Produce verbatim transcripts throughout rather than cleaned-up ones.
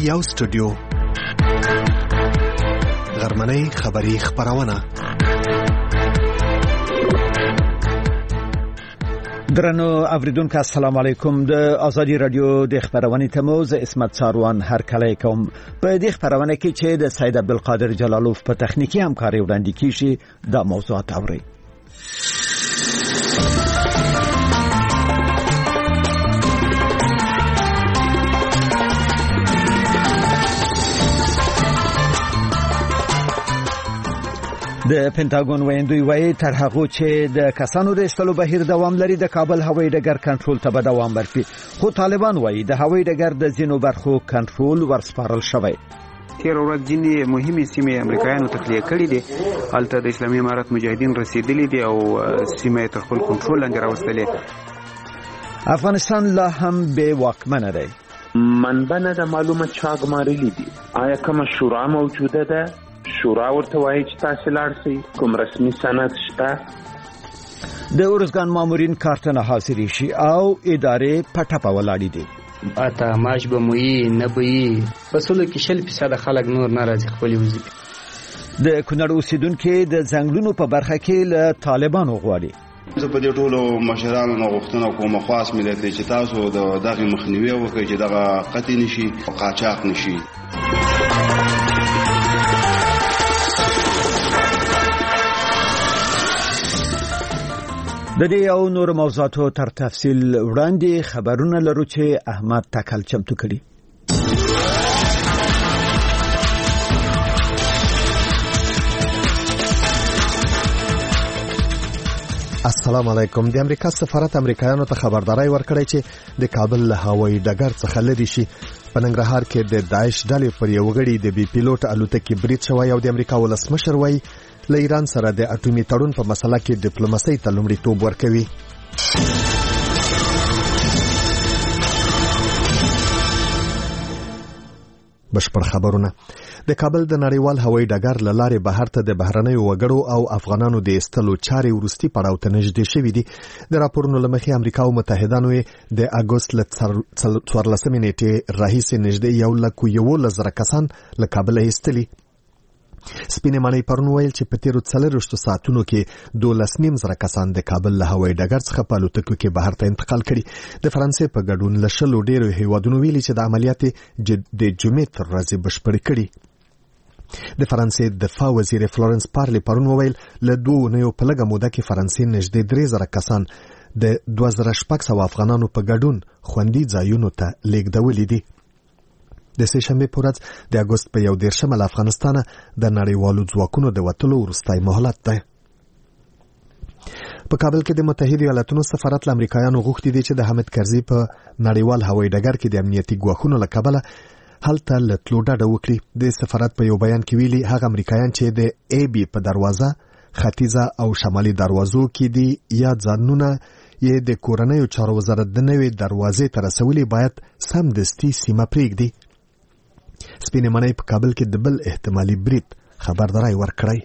یو سټوډیو غرمنۍ خبری خبرونه. درنو اوریدونکو السلام علیکم. د ازادي رادیو د خبرونې تموز اسمت ساروان هر کله کوم په دې خبرونه کې چې د سید عبدالقادر جلالوف په تخنیکی همکاري وړاندې کیږي د موضوعات اوري. د پینټاګون ویندوی وایي تر هغه چې د کسانو د ایستلو بهیر دوام لري د کابل هوایي ډګر کنټرول ته به دوام ورکړي، خو طالبان وایي د هوایي ډګر د ځینو برخو کنټرول ورسپارل شوی. تیر ورځ ځینې مهمې سیمې امریکایانو تخلیه کړې دي، هلته د اسلامي امارت مجاهدین رسیدلي دي او سیمه تر خپل کنټرول لاندې راوستلې. افغانستان لا هم بې واکمنه دی. منبع نه د معلومات چاغمارلي دي. آیا کومه شورا موجوده ده؟ شورا ورته وایي چې تاسو لاړ شئ. کوم رسمي سند شته؟ د اورزګان مامورین کارته نه حاضر شي او ادارې پټه ولاړې دي. اته ماش به موي نه بوي پسولو کې شل فیصد خلک نور ناراضي خپل وظیفه. د کونړ اوسیدونکو د ځنګلونو په برخه کې له طالبانو غواړي. زه په دې ټولو مشرانو نه غوښتنه کوم خاص ملت چې تاسو د دغه مخنیوي وکړئ چې دغه قطع نشي او قاچاق نشي. د دې او نور موضوعاتو تر تفصیل وړاندې خبرونه لرو چې احمد تکل چمتو کړي. السلام علیکم. د امریکا سفارت امریکایانو ته خبرداري ورکړې چې د کابل له هوایي ډګر څخه لري شي. په ننګرهار کې د داعش ډلې پر یو غړي د بي پیلوټ الوتکې برید شوی او د امریکا ولسمشر وایي له ایران سره د اټومي تړون په مسله کې ډیپلوماسي ته لومړیتوب ورکوي. بشپړ خبرونه. د کابل د نړیوال هوایي ډګر له لارې بهر ته د بهرنیو وګړو او افغانانو د ایستلو چارې وروستي پړاو ته نږدې شوې دي. د راپورونو له مخې امریکا او متحدانو د اګوست له څوارلسمې نیټې راهیسې نږدې یو لک یو زره کسان له کابل ایستلي. سپینې ماڼۍ پرون ویل چې په تیرو څلرویشتو ساعتونو کې دولس نیم زره کسان د کابل له هوایي ډګر څخه په الوتکو کې بهر ته انتقال کړي. د فرانسې په ګډون له شلو ډیرو هیوادونو ویلي چې د عملیات د جمعې تر ورځې بشپړې کړي. د فرانسې دفاع وزیر فلورنس پارلی پرون ویل له دوه اونیو په لږه موده کې فرانسې نږدې درې زره کسان د دوه زره شپږ سوه افغانانو په ګډون خوندي ځایونو ته لیږدولي دي. د سه شنبې په ورځ د اګوست په یو دیرشمه له افغانستانه د نړیوالو ځواکونو د وتلو وروستی مهلت دی. په کابل کې د متحده ایالاتونو سفارت له امریکایانو غوښتي دي چې د حامد کرزي په نړیوال هوایي ډګر کې د امنیتي ګواښونو له کبله هلته له تلو ډډه وکړي. د سفارت په یو بیان کې ویلي هغه امریکایان چې د ای بي په دروازه، ختیځه او شمالي دروازو کې دي یا ځانونه یې د کورنیو چارو وزارت د نوې دروازې ته رسولي باید سمدستي سیمه پرېږدي. سپینې ماڼۍ په کابل کې د بل احتمالي برید خبرداری ورکړی.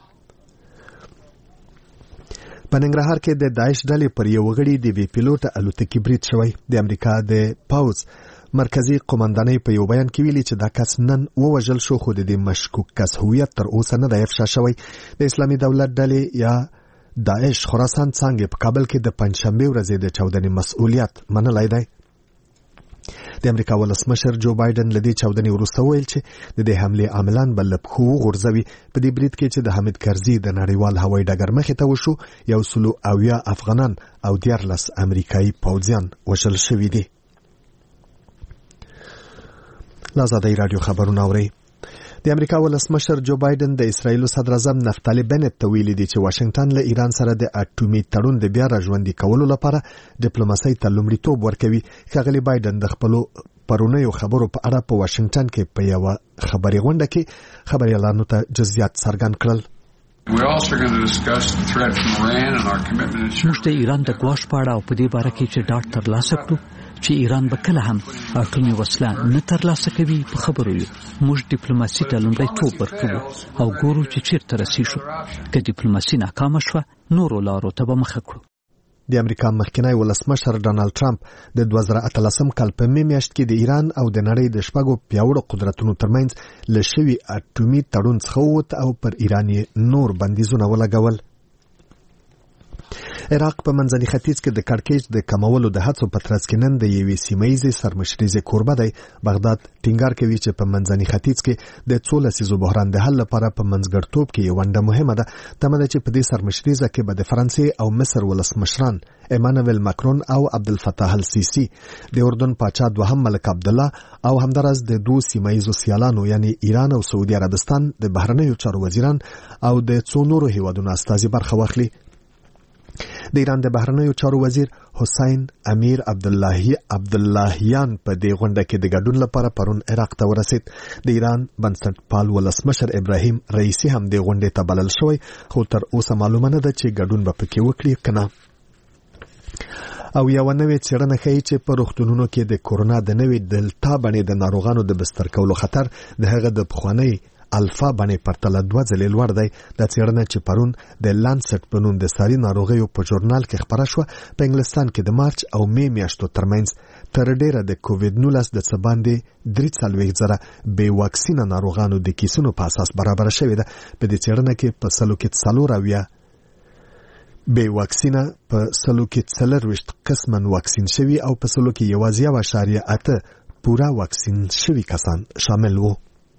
په ننګرهار کې د داعش ډلې پر یو غړي د بي پیلوټ الوتکې برید شوی. د امریکا د پاوز مرکزی قومندانۍ په یو بیان کې ویلي چې دا کس نن ووژل شو، خو د دې مشکوک کس هویت تر اوسه نه دی افشا شوی. د اسلامي دولت ډلې یا داعش خراسان څانګې په کابل کې د پنځشنبې ورځې د چاودنې مسؤلیت منلی دی. د امریکا ولسمشر جو بایدن لدی چاودنې وروسته ویل چې د دې حمله عاملان بل په غورځوي. په دې برید کې چې د حامد کرزي د نړیوال هوایي ډګر مخې ته وشو، یو سلو اویا افغانان او دیارلس امریکایي پوځیان وژل شوي دي. لازادی رادیو خبرونه اوري. د امریکا ولسمشر جو بایدن د اسرایل صدر اعظم نفتالی بنت ته ویلي دي چې واشنگټن له ایران سره د اټومي تړون د بیا راژوندي کولو لپاره ډیپلوماسي ته لومړیتوب ورکوي. ښاغلی بایدن د خپلو پرونیو خبرو په اړه په واشنگټن کې په یوه خبري غونډه کې خبريالانو ته جزئیات څرګند کړل. موږ د ایران د ګواښ په اړه او په دې باره کې چې ډاډ ترلاسه کړو چې ایران به کله هم اټومي وسله نه ترلاسه کوي په خبرو یو. موږ ډیپلوماسي ته لومړیتوب ورکوو او ګورو چې چیرته رسیږو. که ډیپلوماسي ناکامه شوه نورو لارو ته به مخه کړو. د امریکا مخکنی ولسمشر ډانلډ ټرمپ د دوه زره اتلسم کال په می میاشت کې د ایران او د نړۍ د شپږو پیاوړو قدرتونو ترمنځ له شوي اټومي تړون څخه ووت او پر ایران نور بندیزونه ولګول. عراق په منځني ختیځ کې د کړکېچ د کمولو د هڅو په ترڅ کې نن د یوې سیمه‌یزې سرمشریزې کوربه دی. بغداد ټینګار کوي چې په منځني ختیځ کې د څو لسیزو بحران د حل لپاره په منځګړیتوب کې یوه ونډه مهمه ده. تمه ده چې په دې سرمشریزه کې به د فرانسې او مصر ولسمشران ایمانوئل ماکرون او عبدالفتاح السیسی، د اردن پاچا دوهم ملک عبدالله او همدارس د دوه سیمه‌یزو سیالانو یعنی ایران او سعودي عربستان د بهرنیو چارو وزیران او د څو نورو هیوادونو استازي برخه واخلي. د ایران د بهرنیو چارو وزیر حسین امیر عبداللهی عبداللهیان په دې غونډه کې د ګډون لپاره پرون عراق ته ورسید. د ایران بنسټپال ولسمشر ابراهیم رئیسی هم د غونډې ته بلل شوی، خو تر اوسه معلومه نه ده چې ګډون به پکې وکړي کنه. او یو نوې څېړنه ښیي چې په روغتونونو کې د کورونا د نوې دلتا بڼې د ناروغانو د بستر کولو خطر د هغه د پخوانۍ الفا بڼې پرتله دوه ځلې لوړ دی. دا څېړنه چې پرون د لانسټ په نوم د ساري ناروغیو په ژورنال کې خپره شوه په انګلستان کې د مارچ او می میاشتو ترمنځ تر ډیره د کووډ نولس د څه باندې درې څلوېښت زره بې واکسینه ناروغانو د کیسونو په اساس برابره شوې ده. په دې څېړنه کې په سلو کې څلور اویا بې واکسینه، په سلو کې څلرویشت قسماً واکسین شوي او په سلو کې یوازې یو اعشاریه اته پوره واکسین شوي کسان شامل وو.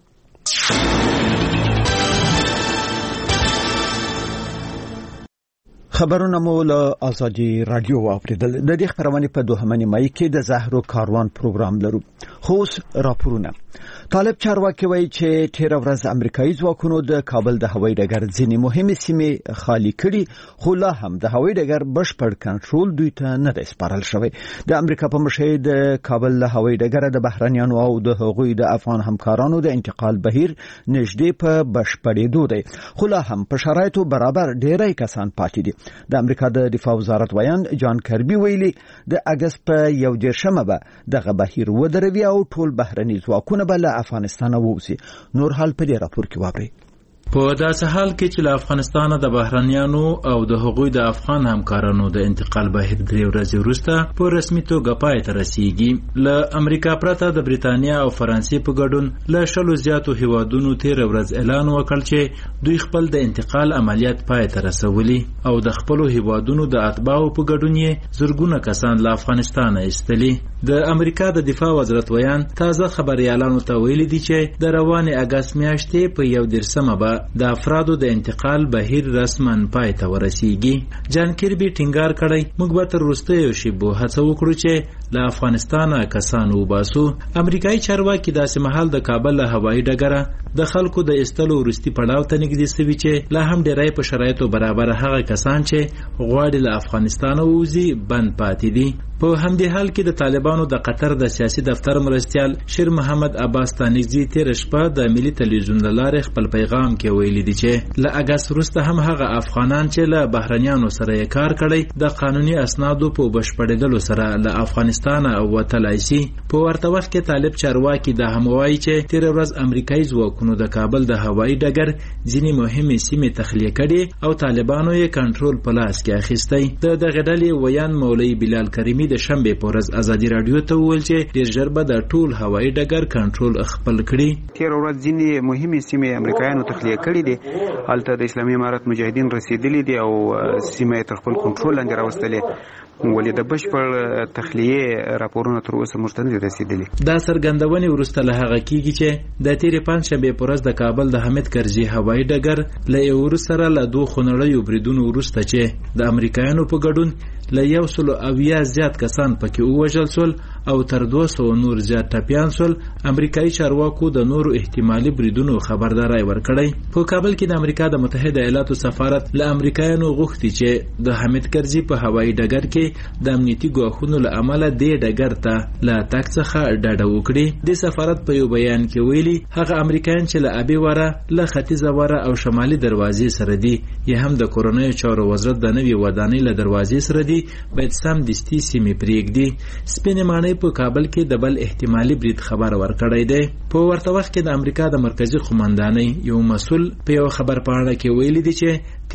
خبرونه مو له آزادي رادیو واوریدل. د دې خبرونه په دوهمه نیمه کې د زهرو کاروان پروګرام لرو. خو راپورونه طالب چارواکي وایي چې تیر ورځ امریکایي ځواکونو د کابل د هوایي ډګر ځینې مهمې سیمې خالی کړي، خو لا هم د هوایي ډګر بشپړ کنټرول دوی ته نه دی سپارل شوی. د امریکا په مشهد د کابل له هوایي ډګر د بهرنیانو او د هغوی د افغان همکارانو د انتقال بهیر نږدې په بشپړېدو دی، خو لا هم په شرایطو برابر ډیری کسان پاتې دي. د امریکا د دفاع وزارت ویان جان کربي ویلي د اگست په یو دېرشمه به دغه بهیر ودروي او ټول بهرني ځواکونه به له افغانستان ووځي. نور حال په دې راپور کې واورئ. په داسې حال کې چې له افغانستان د بهرنیانو او د هغوی د افغان همکارانو د انتقال بهیر درې ورځې وروسته په رسمي توګه پای ته رسیږي. له امریکا پرته د بریتانیا او فرانسې په ګډون له شلو زیاتو هیوادونو تیر ورځ اعلان وکړ چې دوی خپل د انتقال عملیات پای ته رسولي او د خپلو هیوادونو د اتباعو په ګډون یې زرګونه کسان له افغانستان ایستلي. د امریکا د دفاع وزارت ویان تازه خبريالانو ته ویلي دي چې د روانې اگست میاشتې په یو دېرشمه به د افرادو د انتقال بهیر رسماً پای ته ورسیږي. جان کربي ټینګار کړی موږ به تر وروستیو شیبو هڅه وکړو چې له افغانستانه کسان وباسو. امریکایي چارواکي داسې مهال د کابل له هوایي ډګره د خلکو د ایستلو وروستي پړاو ته نږدې سوي چې لا هم ډیری په شرایطو برابر هغه کسان چې غواړي له افغانستانه ووځي بند پاتې دي. په همدې حال کې د طالبانو د قطر د سیاسي دفتر مرستیال شیر محمد عباس تانیزی تیر شپه د ملي تلویزیون له لارې خپل پیغام کې ویلي دي چې له اگست وروسته هم هغه افغانان چې له بهرنیانو سره یې کار کړی د قانوني اسنادو په بشپړېدلو سره له افغانستانه وتلای شي. په ورته وخت کې طالب چارواکي دا هم وایي چې تیر ورځ امریکایي ځواکونو د کابل د هوایي ډګر ځینې مهمې سیمې تخلیه کړي او طالبانو یې کنټرول په لاس کې اخیستی. د دغه ډلې ویان مولوي بلال کریمي د شنبه په ورځ ازادي رادیو ته وویل چې ډیر ژر به د ټول هوایي ډګر کنټرول خپل کړي. تیر ورځ ځینې مهمې سیمې امریکایانو تخلیه کړي دي، هلته د اسلامي امارت مجاهدین رسیدلي دي او سیمه تر خپل کنټرول لاندې راوستلې، ولې د بشپړ تخلیه راپورونه تر اوسه موږ ته نه رسیدلي. دا څرګندونې وروسته له هغه کېږي چې د تیرې پنجشنبې په ورځ د کابل د حامد کرزي هوایي ډګر له یو سره له دوه خونړیو بریدونو وروسته چې د امریکایانو په ګډون له یو سلو اویا زیات کسان پکې ووژل شول او تر دوه سوه نور زیات ټپیان شول، امریکایي چارواکو د نورو احتمالي بریدونو خبرداری ورکړی. په کابل کې د امریکا د متحده ایالاتو سفارت له امریکایانو غوښتي چې د حامد کرزي په هوایي ډګر کې د امنیتي ګواښونو له امله دې ډګر ته له تګ څخه ډډه وکړي. د سفارت په یو بیان کې ویلي هغه امریکایان چې له ابي وره، له ختیځه وره او شمالي دروازې سره دي یا هم د کورونیو چارو وزارت د نوې ودانۍ له دروازې سره دي باید سم دستي سیمې پرېږدي. سپینې ماڼۍ په کابل کې د بل احتمالي برید خبر ورکړی دی. په ورته وخت کې د امریکا د مرکزي قومندانۍ یو مسؤل په یو خبر پاڼه کې ویلي دی چې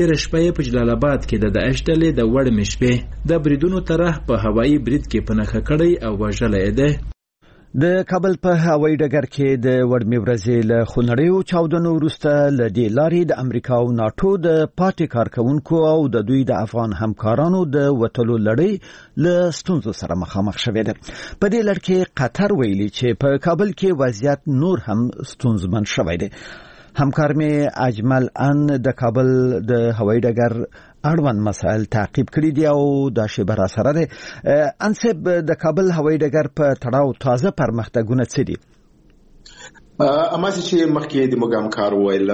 تیر شپه په جلال آباد کې د داعش ډلې د وړمې شپې د بریدونو طرح په هوایي برید کې پنهخه کړی او وژلی دی. د کابل په هوایي ډګر کې د وړمې ورځې له خونړیو چاودنو وروسته له دې لارې د امریکا او ناټو د پاتې کارکونکو او د دوی د افغان همکارانو د وټلو لړۍ له ستونزو سره مخامخ شوې ده. په دې لړ کې قطر ویلي چې په کابل کې وضعیت نور هم ستونزمن شوی دی. همکار می اجمل ان د کابل د هوایي ډګر اړوند مسائل تعقیب کړي دي او دا شی بر سره ده. انسب د کابل هوایي ډګر په تړاو تازه پرمختګونه څه دي؟ اما چې مخکې د مګامکار ویل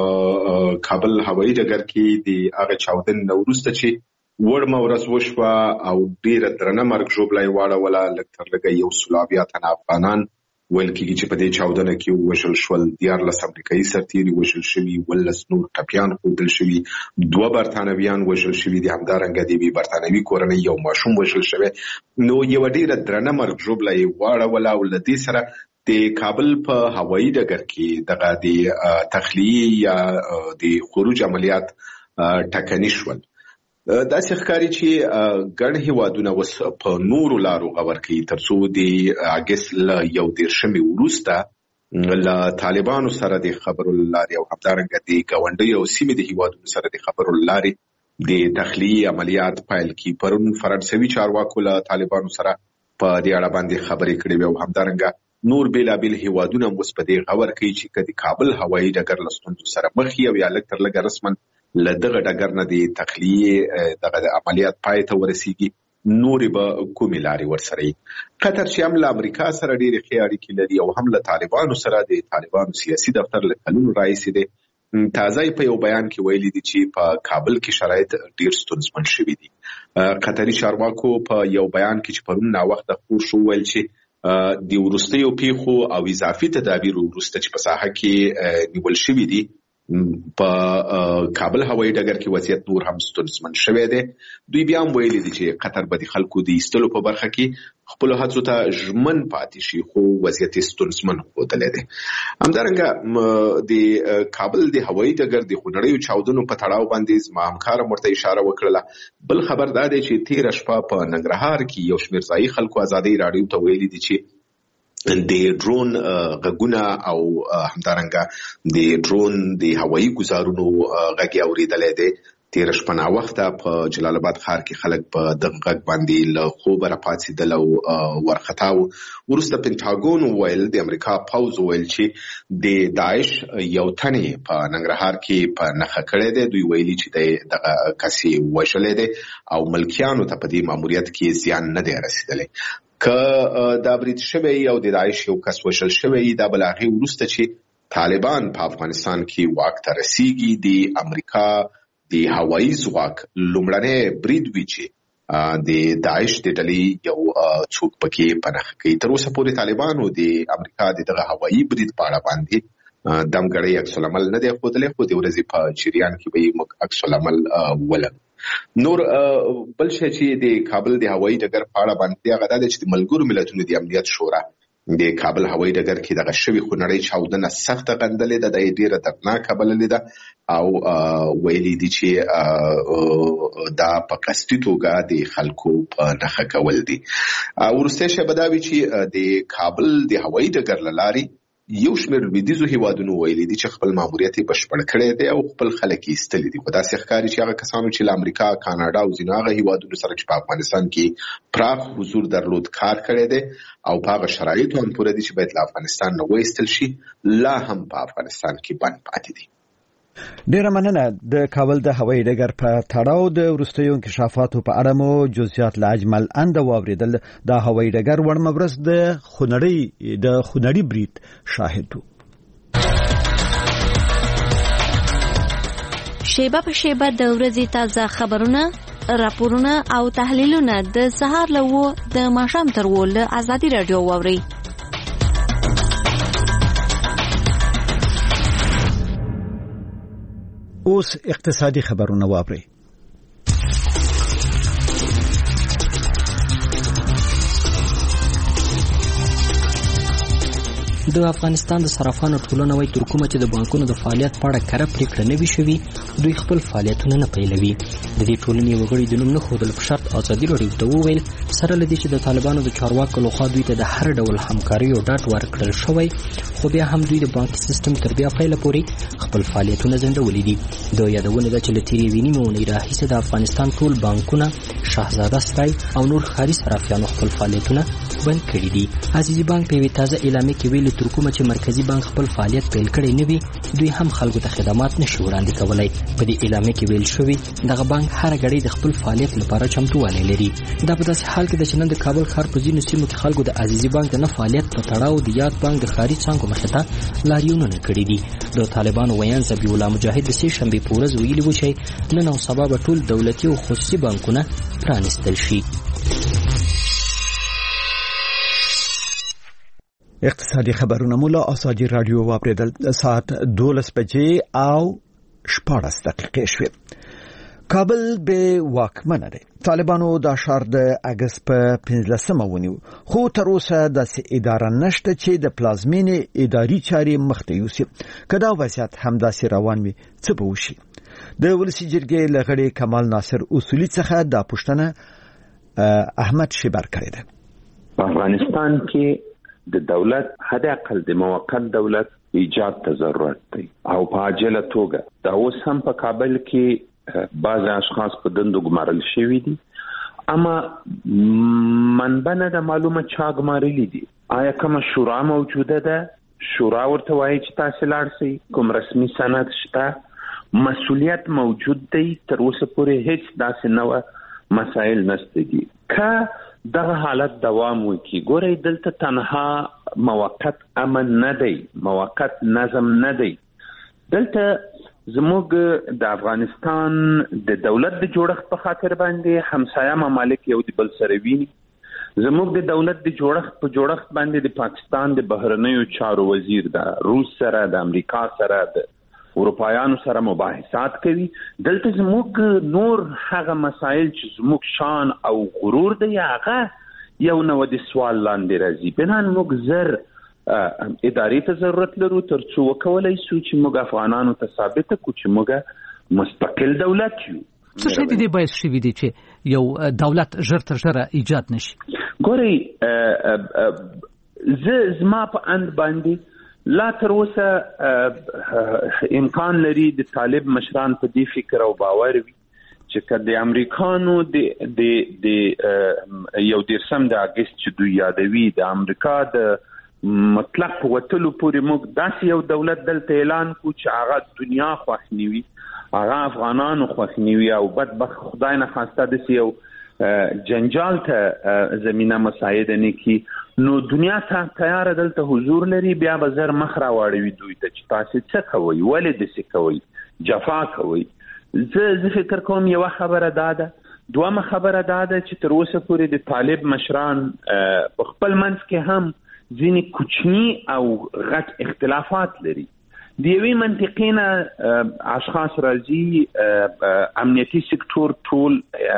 په کابل هوایي ډګر کې د هغه چاودن وروسته چې ورمه ورځ وشوه او ډیره درنه مرګ ژوبلای واړه ولا لکتر لګي یو سلابیا تن افغانان ویل کېږي چې په دې چاودنه کې وشل شول دیارلس امریکایي سرتیري وشل شوي، ولس نور ټپیان ښودل شوي، دوه برتانویان وشل شوي دي، همدارنګه د یوې برتانوي کورنۍ یو ماشوم وشل شوی. نو یوه ډیره درنه مرګ ژوبله یې واړوله او له دې سره د کابل په هوایي ډګر کې دغه د تخلیې یا د خروج عملیات ټکني شول. داسې ښکاري چې ګڼ هیوادونه اوس په نورو لارو غور کوي ترڅو د اګست له یو دېرشمې وروسته له طالبانو سره د خبراللارې او همدارنګه د ګاونډیو او سیمې د هیوادونو سره د خبراللارې د تخلیې عملیات پیل کړي. پرون فرانسوي چارواکو له طالبانو سره په دې اړه باندې خبرې کړې وې او همدارنګه نور بیلابیل هیوادونه اوس په دې غور کوي چې که د کابل هوایي ډګر له ستونزو سره مخ وي او یا لږ تر لږه رسما له دغه ډګر نه د تخلیې دغه د عملیات پای ته ورسیږي، نورې به کومې لارې ورسره وي. قطر چې هم له امریکا سره ډېرې ښې اړیکې لري او هم له طالبانو سره د طالبانو سیاسي دفتر له کلونو راهیسې دی، تازه په یو بیان کې ویلي دي چې په کابل کې شرایط ډېر ستونزمن شوي دي. قطري چارواکو په یو بیان کې چې پرون ناوخته خپور شو ویل چې د وروستیو پیښو او اضافي تدابیرو وروسته چې په ساحه کې نیول شوي دي په کابل هوایي ډګر کې وضعیت نور هم ستونزمن شوی دی. دوی بیا هم ویلي دي چې قطر به د خلکو د ایستلو په برخه کې خپلو هڅو ته ژمن پاتې شي، خو وضعیت ستونزمن ښودلی دی. همدارنګه د کابل د هوایي ډګر د خونړیو چاودنو په تړاو باندې زما همکار ورته اشاره وکړله. بل خبر دا دی چې تېره شپه په ننګرهار کې یو شمېر ځایي خلکو ازادۍ راډیو ته ویلي دي چې د ډرون غږونه او همدارنګه د ډرون د هوایي ګزارونو غږ اورېدلی دی. تېره شپه ناوخته په جلال آباد ښار کې خلک په دغه غږ باندې له خوبه راپاڅېدل او وارخطا وو. وروسته پینټاګون وویل د امریکا پوځ وویل چې د داعش یو تنې په ننګرهار کې په نښه کړی دی. دوی ویلي چې دغه کس یې وژلی دی او ملکیانو ته په دې ماموریت کې زیان نه دی رسېدلی. که دا برید شوی او د داعش یو کس وژل شوی دا بل هغې وروسته چې طالبان په افغانستان کې واک ته رسیږي، د امریکا د هوایي ځواک لومړنی برید وي چې د داعش د ډلې یو څوک پکې پنهخه کوي. تر اوسه پورې طالبانو د امریکا د دغه هوایي برید په اړه باندې دمګړی عکس العمل نه دی ښودلی، خو د ورځې په جریان کې به یې موږ عکس العمل ولرو. نور بل شی چې د کابل د هوایي ډګر په اړه باندې هغه دا دی چې د ملګرو ملتونو د امنیت شورا د کابل هوایي ډګر کې دغه شوې خونړۍ چاودنه سخته غندلې ده، د یې ډېره دردناکه بللې ده او ویلي دي چې دا په قصدي توګه د خلکو په نښه کول دي. وروستی شی به دا وي چې د کابل د هوایي ډګر له لارې یو شمېر لویدیځو هیوادونو ویلي دي چې خپل ماموریت یې بشپړ کړی دی او خپل خلک یې ایستلي دي. خو داسې ښکاري چې هغه کسانو چې له امریکا، کاناډا او ځینو هغه هیوادونو سره چې په افغانستان کې پراخ حضور درلود کار کړی دی او په هغه شرایطو هم پوره دي چې باید له افغانستان نه وایستل شي، لا هم په افغانستان کې بند پاتې دي. ډیره مننه. د کابل د هوایي ډګر په تړاو د وروستیو انکشافاتو په اړه مو جزئیات له اجمل اند واوریدل. د هوایي ډګر وړمه ورځ د خونړۍ د خونړي برید شاهد وو. شیبه په شیبه د ورځې تازه خبرونه، راپورونه او تحلیلونه د سهار له وو د ماښام تر وو له ازادي رادیو واوري. اوس اقتصادي خبرونه واوري. د افغانستان د صرافانو ټولنه وايي تر کومه چې د بانکونو د فعالیت په اړه کره پریکړه نه وي شوې، دوی خپل فعالیتونه نه پیلوي. د دې ټولنې وګړي د نوم نه ښودل په شرط ازادي راډیو ته وویل سره له دې چې د طالبانو د چارواکو لخوا دوی ته د هر ډول همکارۍ او ډاډ ورکړل شوی، خو بیا هم دوی د بانکي سیستم تر بیا پیله پورې خپل فعالیتونه ځنډولي دي. د یادونه ده چې له تېرې یوې نیمې اونۍ راهیسې د افغانستان ټول بانکونه، شاهزاده سرای او نور ښاري صرافیانو خپل فعالیتونه بند کړي دي. عزیزي بانک په یوې تازه اعلامیه کې ویلي تر کومه چې مرکزي بانک خپل فعالیت پیل کړی نه وي، دوی هم خلکو ته خدمات نشي وړاندې کولی. په دې اعلامیه کې ویل شوي دغه بانک هره ګړۍ د خپل فعالیت لپاره چمتووالی لري. دا په داسې حال کې ده چې نن د کابل ښار په ځینو سیمو کې خلکو د عزیزي بانک د نه فعالیت په تړاو د یاد بانک د ښاري څانګو مخې ته لاریونونه کړي دي. د طالبانو ویان ذبیح الله مجاهد د سې شنبې په ورځ ویلي و چې نن او سبا به ټول دولتي او خصوصي بانکونه پرانیستل شي. اقتصادي خبرونه مولا آزادی رادیو واوریدل. ساعت دولس بجې او شپاړس دقیقې شوې. کابل به واکمنه دی. طالبانو دا ښار د اګست په پنځلسمه ونیو، خو تر اوسه داسې اداره نشته چې د پلازمینې اداري چارې مخته یوسي. که دا وضعیت همداسې روان وي څه به وشي؟ د ولسي جرګې له غړي کمال ناصر اصولي څخه دا پوښتنه احمد شیبر کړې ده. په افغانستان کې د دولت حد اقل د موقت دولت ایجاد ته ضرورت دی او په عاجله توګه. دا اوس هم په کابل کې بعض اشخاص په دندو ګمارل شوي دي، اما منبع نه ده معلومه چا ګمارلي دي. آیا کومه شورا موجوده ده؟ شورا ورته وایي چې تاسې لاړ شئ. کوم رسمي سند شته؟ مسؤلیت موجود دی؟ تر اوسه پورې هیڅ داسې نوع مسایل نشته دي. که دغه حالت دوام وکړي، ګورئ دلته تنها موقت امن نه دی، موقت نظم نه دی. دلته زموږ د افغانستان د دولت د جوړښت په خاطر باندې همسایه ممالک یو د بل سره ویني. زموږ د دولت د جوړښت په جوړښت باندې د پاکستان د بهرنیو چارو وزیر د روس سره، د امریکا سره، د اروپایانو سره مباحثات کوي. دلته زموږ نور هغه مسایل چې زموږ شان او غرور دی هغه یو نو د سوال لاندې راځي. بنان موږ زر ادارې ته ضرورت لرو تر څو وکولای شو چې موږ افغانانو ته ثابت کړو چې موږ مستقل دولت یو. څه شي دې باید شوي دي چې یو دولت ژر تر ژره ایجاد نشي؟ ګورئ زه زما په اند باندې لا تر اوسه امکان لري د طالب مشران په دې فکر او باور وي چې کله د امریکانو د د یو دیرشم د اګست چې دوی یادوي د امریکا د مطلق وټلو پورې موږ داسې یو دولت دلته اعلان کو چې هغه دنیا خوښنیوي، هغه افغانانو خوښنیوي او بدبخت خدای نه خواسته داسې یو جنجال ته زمینه مساعده نه کی، نو دنیا ته تیار دلته حضور لري. بیا به زر مخ راوړوي دوی ته چې تاسو څه کوئ، ولې داسې کوئ، جفا کوئ. زه زه فکر کوم یوه خبره دا ده. دومه خبره دا ده چې تر اوسه پورې د طالب مشران په خپل منځ کې هم ځینې کوچني او غټ اختلافات لري. د یوې منطقې نه اشخاص راځي امنیتي سکتور ټول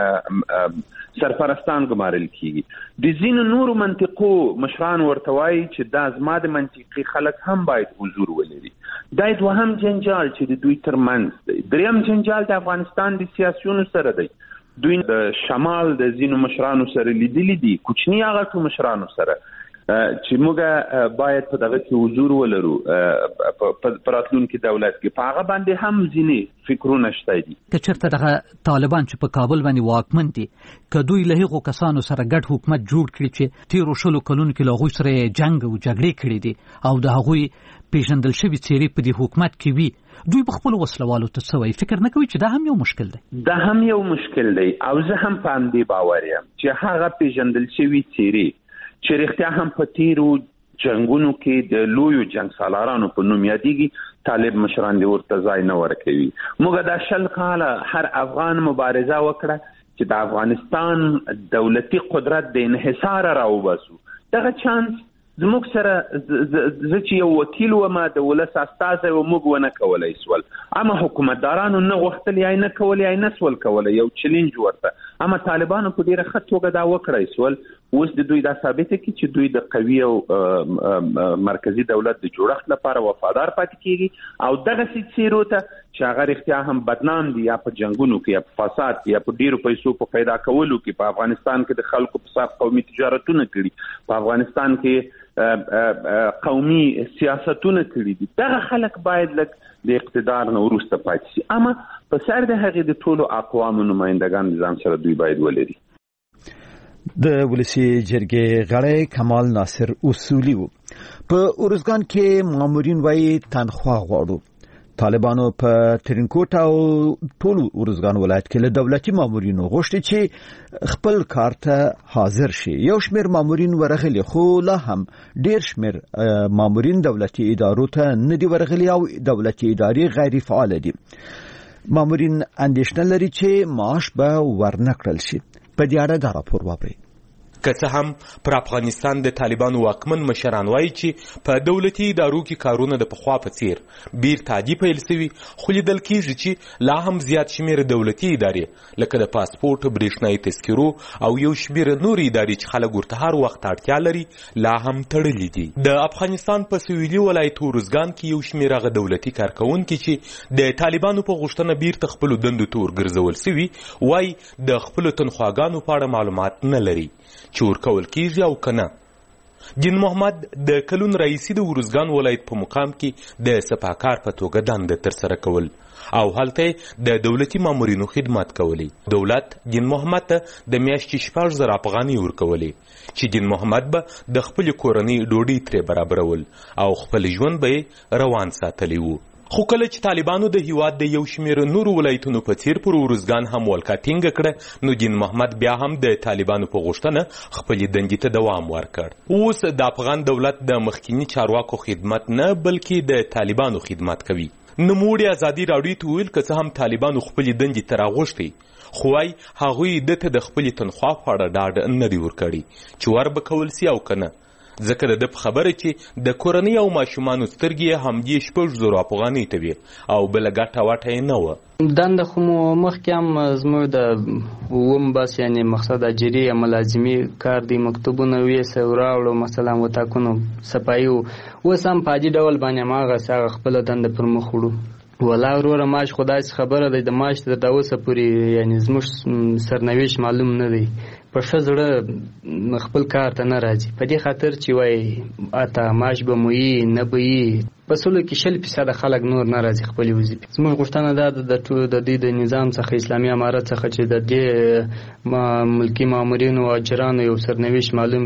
سرپرستان ګمارل کیږي. د ځینو نورو منطقو مشران ورته وایي چې دا زما د منطقې خلک هم باید حضور ولري. دا دوهم جنجال چې د دوی ترمنځ دی. دریم جنجال د افغانستان د سیاسيونو سره دی. دوی د شمال د ځینو مشرانو سره لیدلي دي، کوچني هغه مشرانو سره چې موږ باید په دغه کې حضور ولرو په راتلونکي دولت کې. په هغه باندې هم ځینې فکرونه شته دي. که چېرته دغه طالبان چې په کابل باندې واکمن دي، که دوی له هغو کسانو سره ګډ حکومت جوړ کړي چې تېرو شلو کلونو کې له هغوی سره جنګ او جګړې کړي دي او د هغوی پیژندل شوي څېرې په دې حکومت کې وي، دوی په خپلو وسلوالو ته څه وایي؟ فکر نه کوي چې دا هم یو مشکل دی؟ دا هم یو مشکل دی او زه هم په همدې باور یم چې هغه پیژندل شوي څېرې چې رښتیا هم په تیرو جنگونو کې د لویو جنگ سالارانو په نوم یادېږي، طالب مشران دې ورته ځای نه ورکوي. موږ دا شل کاله هر افغان مبارزه وکړه چې د افغانستان دولتي قدرت د انحصار راوباسو. دغه چانس زموږ سره زه چې یو وکیل وم د ولس استازی و موږ ونه کولی سول، اما حکومتدارانو نه غوښتل یا نه کولی یا نه سول کولی، یو چلنج ورته. اما طالبانو په ډیره ښه توګه دا وکړی سول. اوس د دوی دا ثابته کړي چې دوی د قوي او مرکزی دولت د جوړښت لپاره وفادار پاتې کیږي او دغه څیرو ته چې هغه رښتیا هم بدنام دي، یا په جنگونو کې، یا په فساد کې، یا په ډیرو پیسو په پیدا کولو کې. په افغانستان کې د خلکو په صف قومي تجارتونه کړي، په افغانستان کې قومي سیاستونه کړي دي. دغه خلک باید لږ د اقتدار نه وروسته پاتې شي، اما په سر د هغې د ټولو اقوامو نمایندګان ځان سره دوی باید ولري. د ولسی جرګې غړی کمال ناصر اصولی وو. په ارزګان کې مامورین وايي تنخوا غواړو. طالبانو په ترینکوټ او ټول ارزګان ولایت کې له دولتي مامورینو غوښتي چې خپل کار ته حاضر شي. یو شمېر مامورین ورغلي، خو لا هم ډیر شمېر مامورین دولتي ادارو ته نه دي ورغلي او دولتي ادارې غیر فعال دي. مامورین اندېښنه لري چې معاش به ورنکړل شي. په دې اړه دا راپور واورئ. که څه هم پر افغانستان د طالبانو واکمن مشران وایي چې په دولتي ادارو کې کارونه د پخوا په څیر بیرته عادي پیل شوي، خو لیدل کېږي چې لا هم زیات شمېر دولتي ادارې لکه د پاسپورټ، برېښنایي تذکرو او یو شمېر نورې ادارې چې خلک ورته هر وخت اړتیا لري لا هم تړلي دي. د افغانستان په سویلي ولایت ارزګان کې یو شمېر هغه دولتي کارکوونکي چې د طالبانو په غوښتنه بیرته خپلو دندو ته ورګرځول شوي وایي د خپلو تنخواګانو په اړه معلومات نه لري چې ورکول کېږي او که نه. جین محمد د کلون رئیسي د ارزګان ولایت په مقام کې د سپاکار په توګه دنده ترسره کول او هلته د دولتي مامورینو خدمت کولی. دولت جین محمد ته د میاشتې شپږ زره افغانۍ ورکولې چې جین محمد به د خپلې کورنۍ ډوډۍ ترې برابرول او خپل ژوند به یې روان ساتلی وو. خو کله چې طالبانو د هیواد د یو شمېر نورو ولایتونو په څیر پر ارزګان هم ولکه ټینګه کړه، نو جین محمد بیا هم د طالبانو په غوښتنه خپلې دندې ته دوام ورکړ. اوس د افغان دولت د مخکینی چارواکو خدمت نه بلکې د طالبانو خدمت کوي. نوموړي ازادي راډیو ته ویل که څه هم طالبانو خپلې دندې ته راغوښتي، خو وايي هغوی ده ته د خپلې تنخوا په اړه ډاډ نه دی ورکړی چې ور به کول سي او که نه، ځکه د ده په خبره چې د کورنۍ او ماشومانو سترګې یې همدې شپږ زرو افغانۍ ته وې او بله ګټه وټه یې نه وه. دنده خو مو مخکې هم زموږ د اووم بس یعنې مقصد اجري یا ملازمي کار دی، مکتوبونه ویسه راوړو، مثلا وطاقونو صفایي وو. اوس هم په عادي ډول باندې هماغسې هغه خپله دنده پر مخ وړو. ولا وروره معاش خو داسې خبره دی، د معاش تر دا اوسه پورې یعنې زموږ سرنوشت معلوم نه دی. په ښه زړه خپل کار ته نه راځي، په دې خاطر چې وایي اته معاش به مو یي نه به یي. په سلو کې شل فیصده خلک نور نه راځي خپلې وظیفې. زموږ غوښتنه دا ده د ټول د دې د نظام څخه، اسلامي امارت څخه، چې د دې ملکي مامورینو او اجرانو یو سرنوشت معلوم.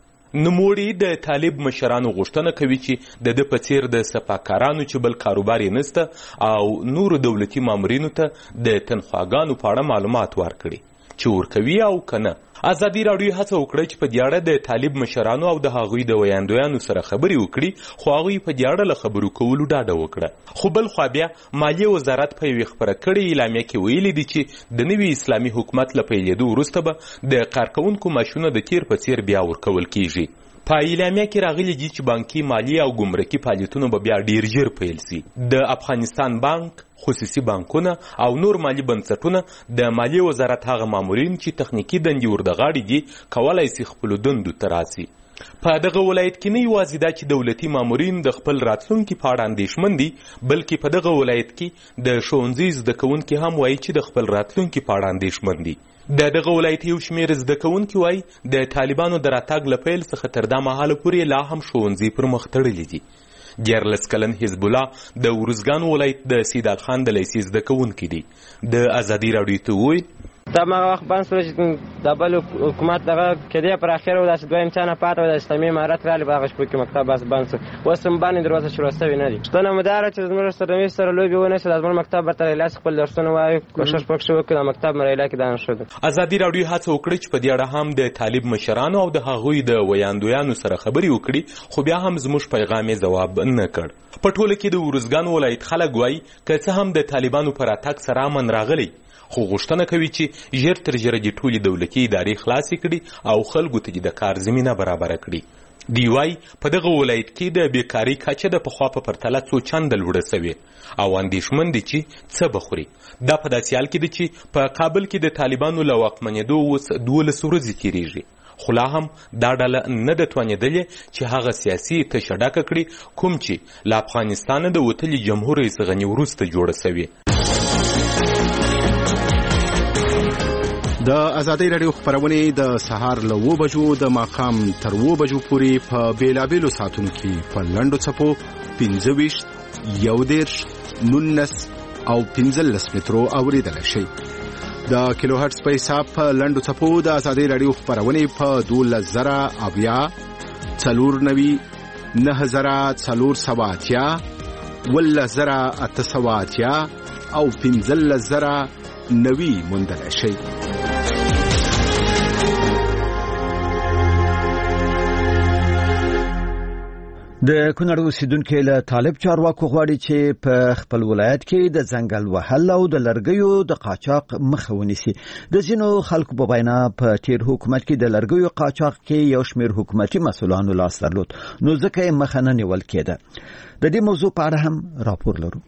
نوموړي د طالب مشرانو غوښتنه کوي چې د ده په څیر د سپاکارانو چې بل کاروبار یې نسته او نورو دولتي مامورینو ته د تنخواګانو په اړه معلومات ورکړي چې ورکوي او که نه. ازادي راډیو هڅه وکړه چې په دې اړه د طالب مشرانو او د هغوی د ویاندویانو سره خبرې وکړي، خو هغوی په دې اړه له خبرو کولو ډاډه وکړه. خو بل خوا بیا مالیې وزارت په یوې خپره کړې اعلامیه کې ویلي دي چې د نوي اسلامي حکومت له پیلېدو وروسته به د کارکوونکو معاشونه د تیر په څیر بیا ورکول کیږي. په اعلامیه کې راغلي دي چې بانکي، مالی او ګمرکي فعالیتونه به بیا ډیر ژر پیل شي. د افغانستان بانک، خصوصي بانکونه او نور مالی بنسټونه د مالیې وزارت هغه مامورین چې تخنیکي دندې ورته غاړې دي کولی شي خپلو دندو ته راسي. په دغه ولایت کې نه یوازې دا چې دولتي مامورین د خپل راتلونکي په اړه اندېښمن دي، بلکې په دغه ولایت کې د ښوونځي زده کوونکي هم وایي چې د خپل راتلونکي په اړه اندېښمن دي. د دغه ولایت یو شمېر زده کوونکي وایي د طالبانو د راتګ له پیل څخه تر دا مهاله پورې لا هم ښوونځي پر مخ تړلي دي. دیارلس کلن حزب الله د ارزګان ولایت د سیدال خان د لیسې زده کوونکي دي. د ازادي راډیو ته وویل دا ما وخت بند شو چې د بل حکومت دغه کېدی پر اخر و داسې دویم چانه پاتې و د اسلامي امارت رالی په هغه شپو کې مکتب بس بند شو. اوس هم باندې دروازه شروع شوې نه دي. شتنه مو دا ده چې زموږ سرنوشت سره لوبې ونه شي، د زموږ مکتب به تر لاس خپل درسونه وایو، کوشش پکښې وکړو د مکتب مریله کې دا نښه ده. ازادي راډیو هڅه وکړه چې په دې اړه هم د طالب مشرانو او د هغوی د ویاندویانو سره خبرې وکړي، خو بیا هم زموږ پیغام یې ځواب نه کړ. په ټوله کې د ارزګان ولایت خلک وایي که څه هم د طالبانو په راتګ سره امن راغلی، خو غوښتنه کوي چې ژر تر ژره دې ټولې دولتي ادارې خلاصې کړي او خلکو ته د کار زمینه برابره کړي. دی وایي په دغه ولایت کې د بیکارۍ کچه د پخوا په پرتله څو چنده لوړه شوې او اندېښمن دي چې څه به خوري. دا په داسې حال کې ده چې په کابل کې د طالبانو له واکمنېدو اوس دولس ورځې تېرېږي، خو لا هم دا ډله نه ده توانېدلې چې هغه سیاسي تشه ډکه کړي کوم چې له افغانستانه د وتلي جمهور رئیس غني وروسته جوړه سوې. د ازادۍ راډیو خپرونې د سهار له اوو بجو د ماښام تر اوو بجو پورې په بېلابېلو ساعتونو کې په لنډو څپو پنځه ویشت، یو دېرش، نولس او پنځلس مترو اورېدلی شئ. د کیلو هرټز په حساب په لنډو څپو د ازادۍ راډیو خپرونې په دولس زره اویا، څلور نوي، نهه زره څلور سوه اتیا، اوولس زره اته سوه اتیا او پنځلس زره نوي موندلی شئ. د کونړ اوسیدونکو له طالب چارواکو غواړي چې په خپل ولایت کې د ځنګل وهل او د لرګیو د قاچاق مخه ونیسي. د ځینو خلکو په وینا په تیر حکومت کې د لرګیو قاچاق کې یو شمېر حکومتي مسؤلانو لاس درلود، نو ځکه یې مخه نه نیول کېده. د دې موضوع په اړه هم راپور لرو.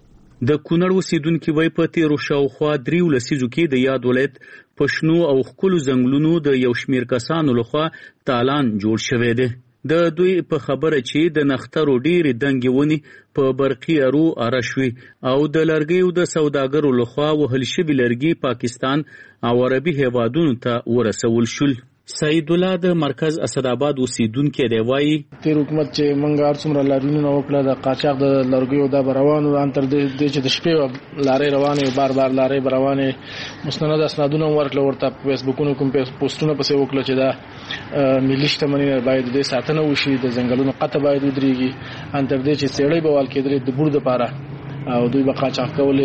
د کونړ اوسیدونکو وایي په تیرو شاوخوا دریو لسیزو کې د یاد ولایت په شنو او ښکلو ځنګلونو د یو شمېر کسانو لخوا تالان جوړ شوی دی. د دوی په خبره چې د نخترو ډېرې دنګې ونې په برقي ارو اره شوې او د لرګیو د سوداګرو لخوا وهل شوي لرګي پاکستان او عربي هیوادونو ته ورسول شول. سعید الله د مرکز اسداباد اوسیدونکی دی وایي تیر حکومت چې منګ هر څومره لارینونه وکړه د قاچاق د لرګیو د روانو ان تر دې چې د شپې لارې روانې بار بار لارې روانې مستند اسنادونه ورکړل ورته فیسبوکونو کوم پوسټونه پسې وکړل چې دا ملي شتمنۍ باید د ساتنه وشي، د ځنګلونو قطع باید ودرېږي، ان تر دې چې سړی به وال کېدل د بور د پاره او دوی به قاچاق کولې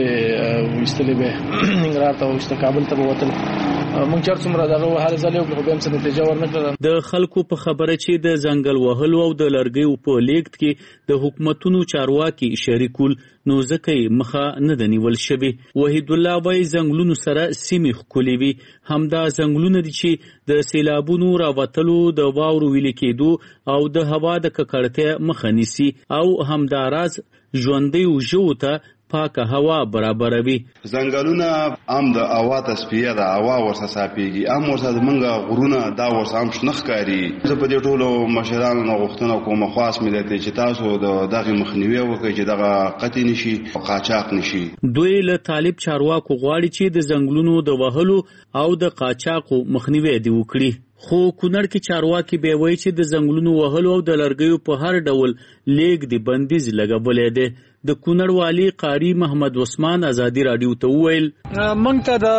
وستلې به ننګرهار ته او کابل ته ووتل. مونږ چر څومره دغه هر ځل یو په هم څه نتیجه ورنکړه. د خلکو په خبره چې د ځنګل وهلو او د لرګیو په لیږد کې د حکومتونو چارواکي شریکول نو ځکه مخه نه د نیول شوی. وحید الله وایي ځنګلونو سره سیمې ښکلې وي، همدا ځنګلونه دي چې د سیلابونو راوتلو، د واورو ویلې کېدو او د هوا د ککړتیا مخه نیسي او همداراز ژوندیو ژوو ته پاکه هوا برابروي. ځنګلونه هم د هوا تصفیه ده، هوا ورسره صافېږي، هم ورسره زمونږ غرونه دا ورسره هم شنه ښکاري. زه په دې ټولو مشرانو نه غوښتنه کوم خاص ملت چې تاسو د دغه مخنیوي وکړئ چې دغه قطع نشي او قاچاق نشي. دوی له طالب چارواکو غواړي چې د ځنګلونو د وهلو او د قاچاقو مخنیوي دی وکړي. خو کونړ کې چارواکي به وایي چې د ځنګلونو وهلو او د لرګیو په هر ډول لیږد دی بندیز لګولې ده. د کونړ والی قاری محمد عثمان ازادي رادیو ته وویل موږ ته د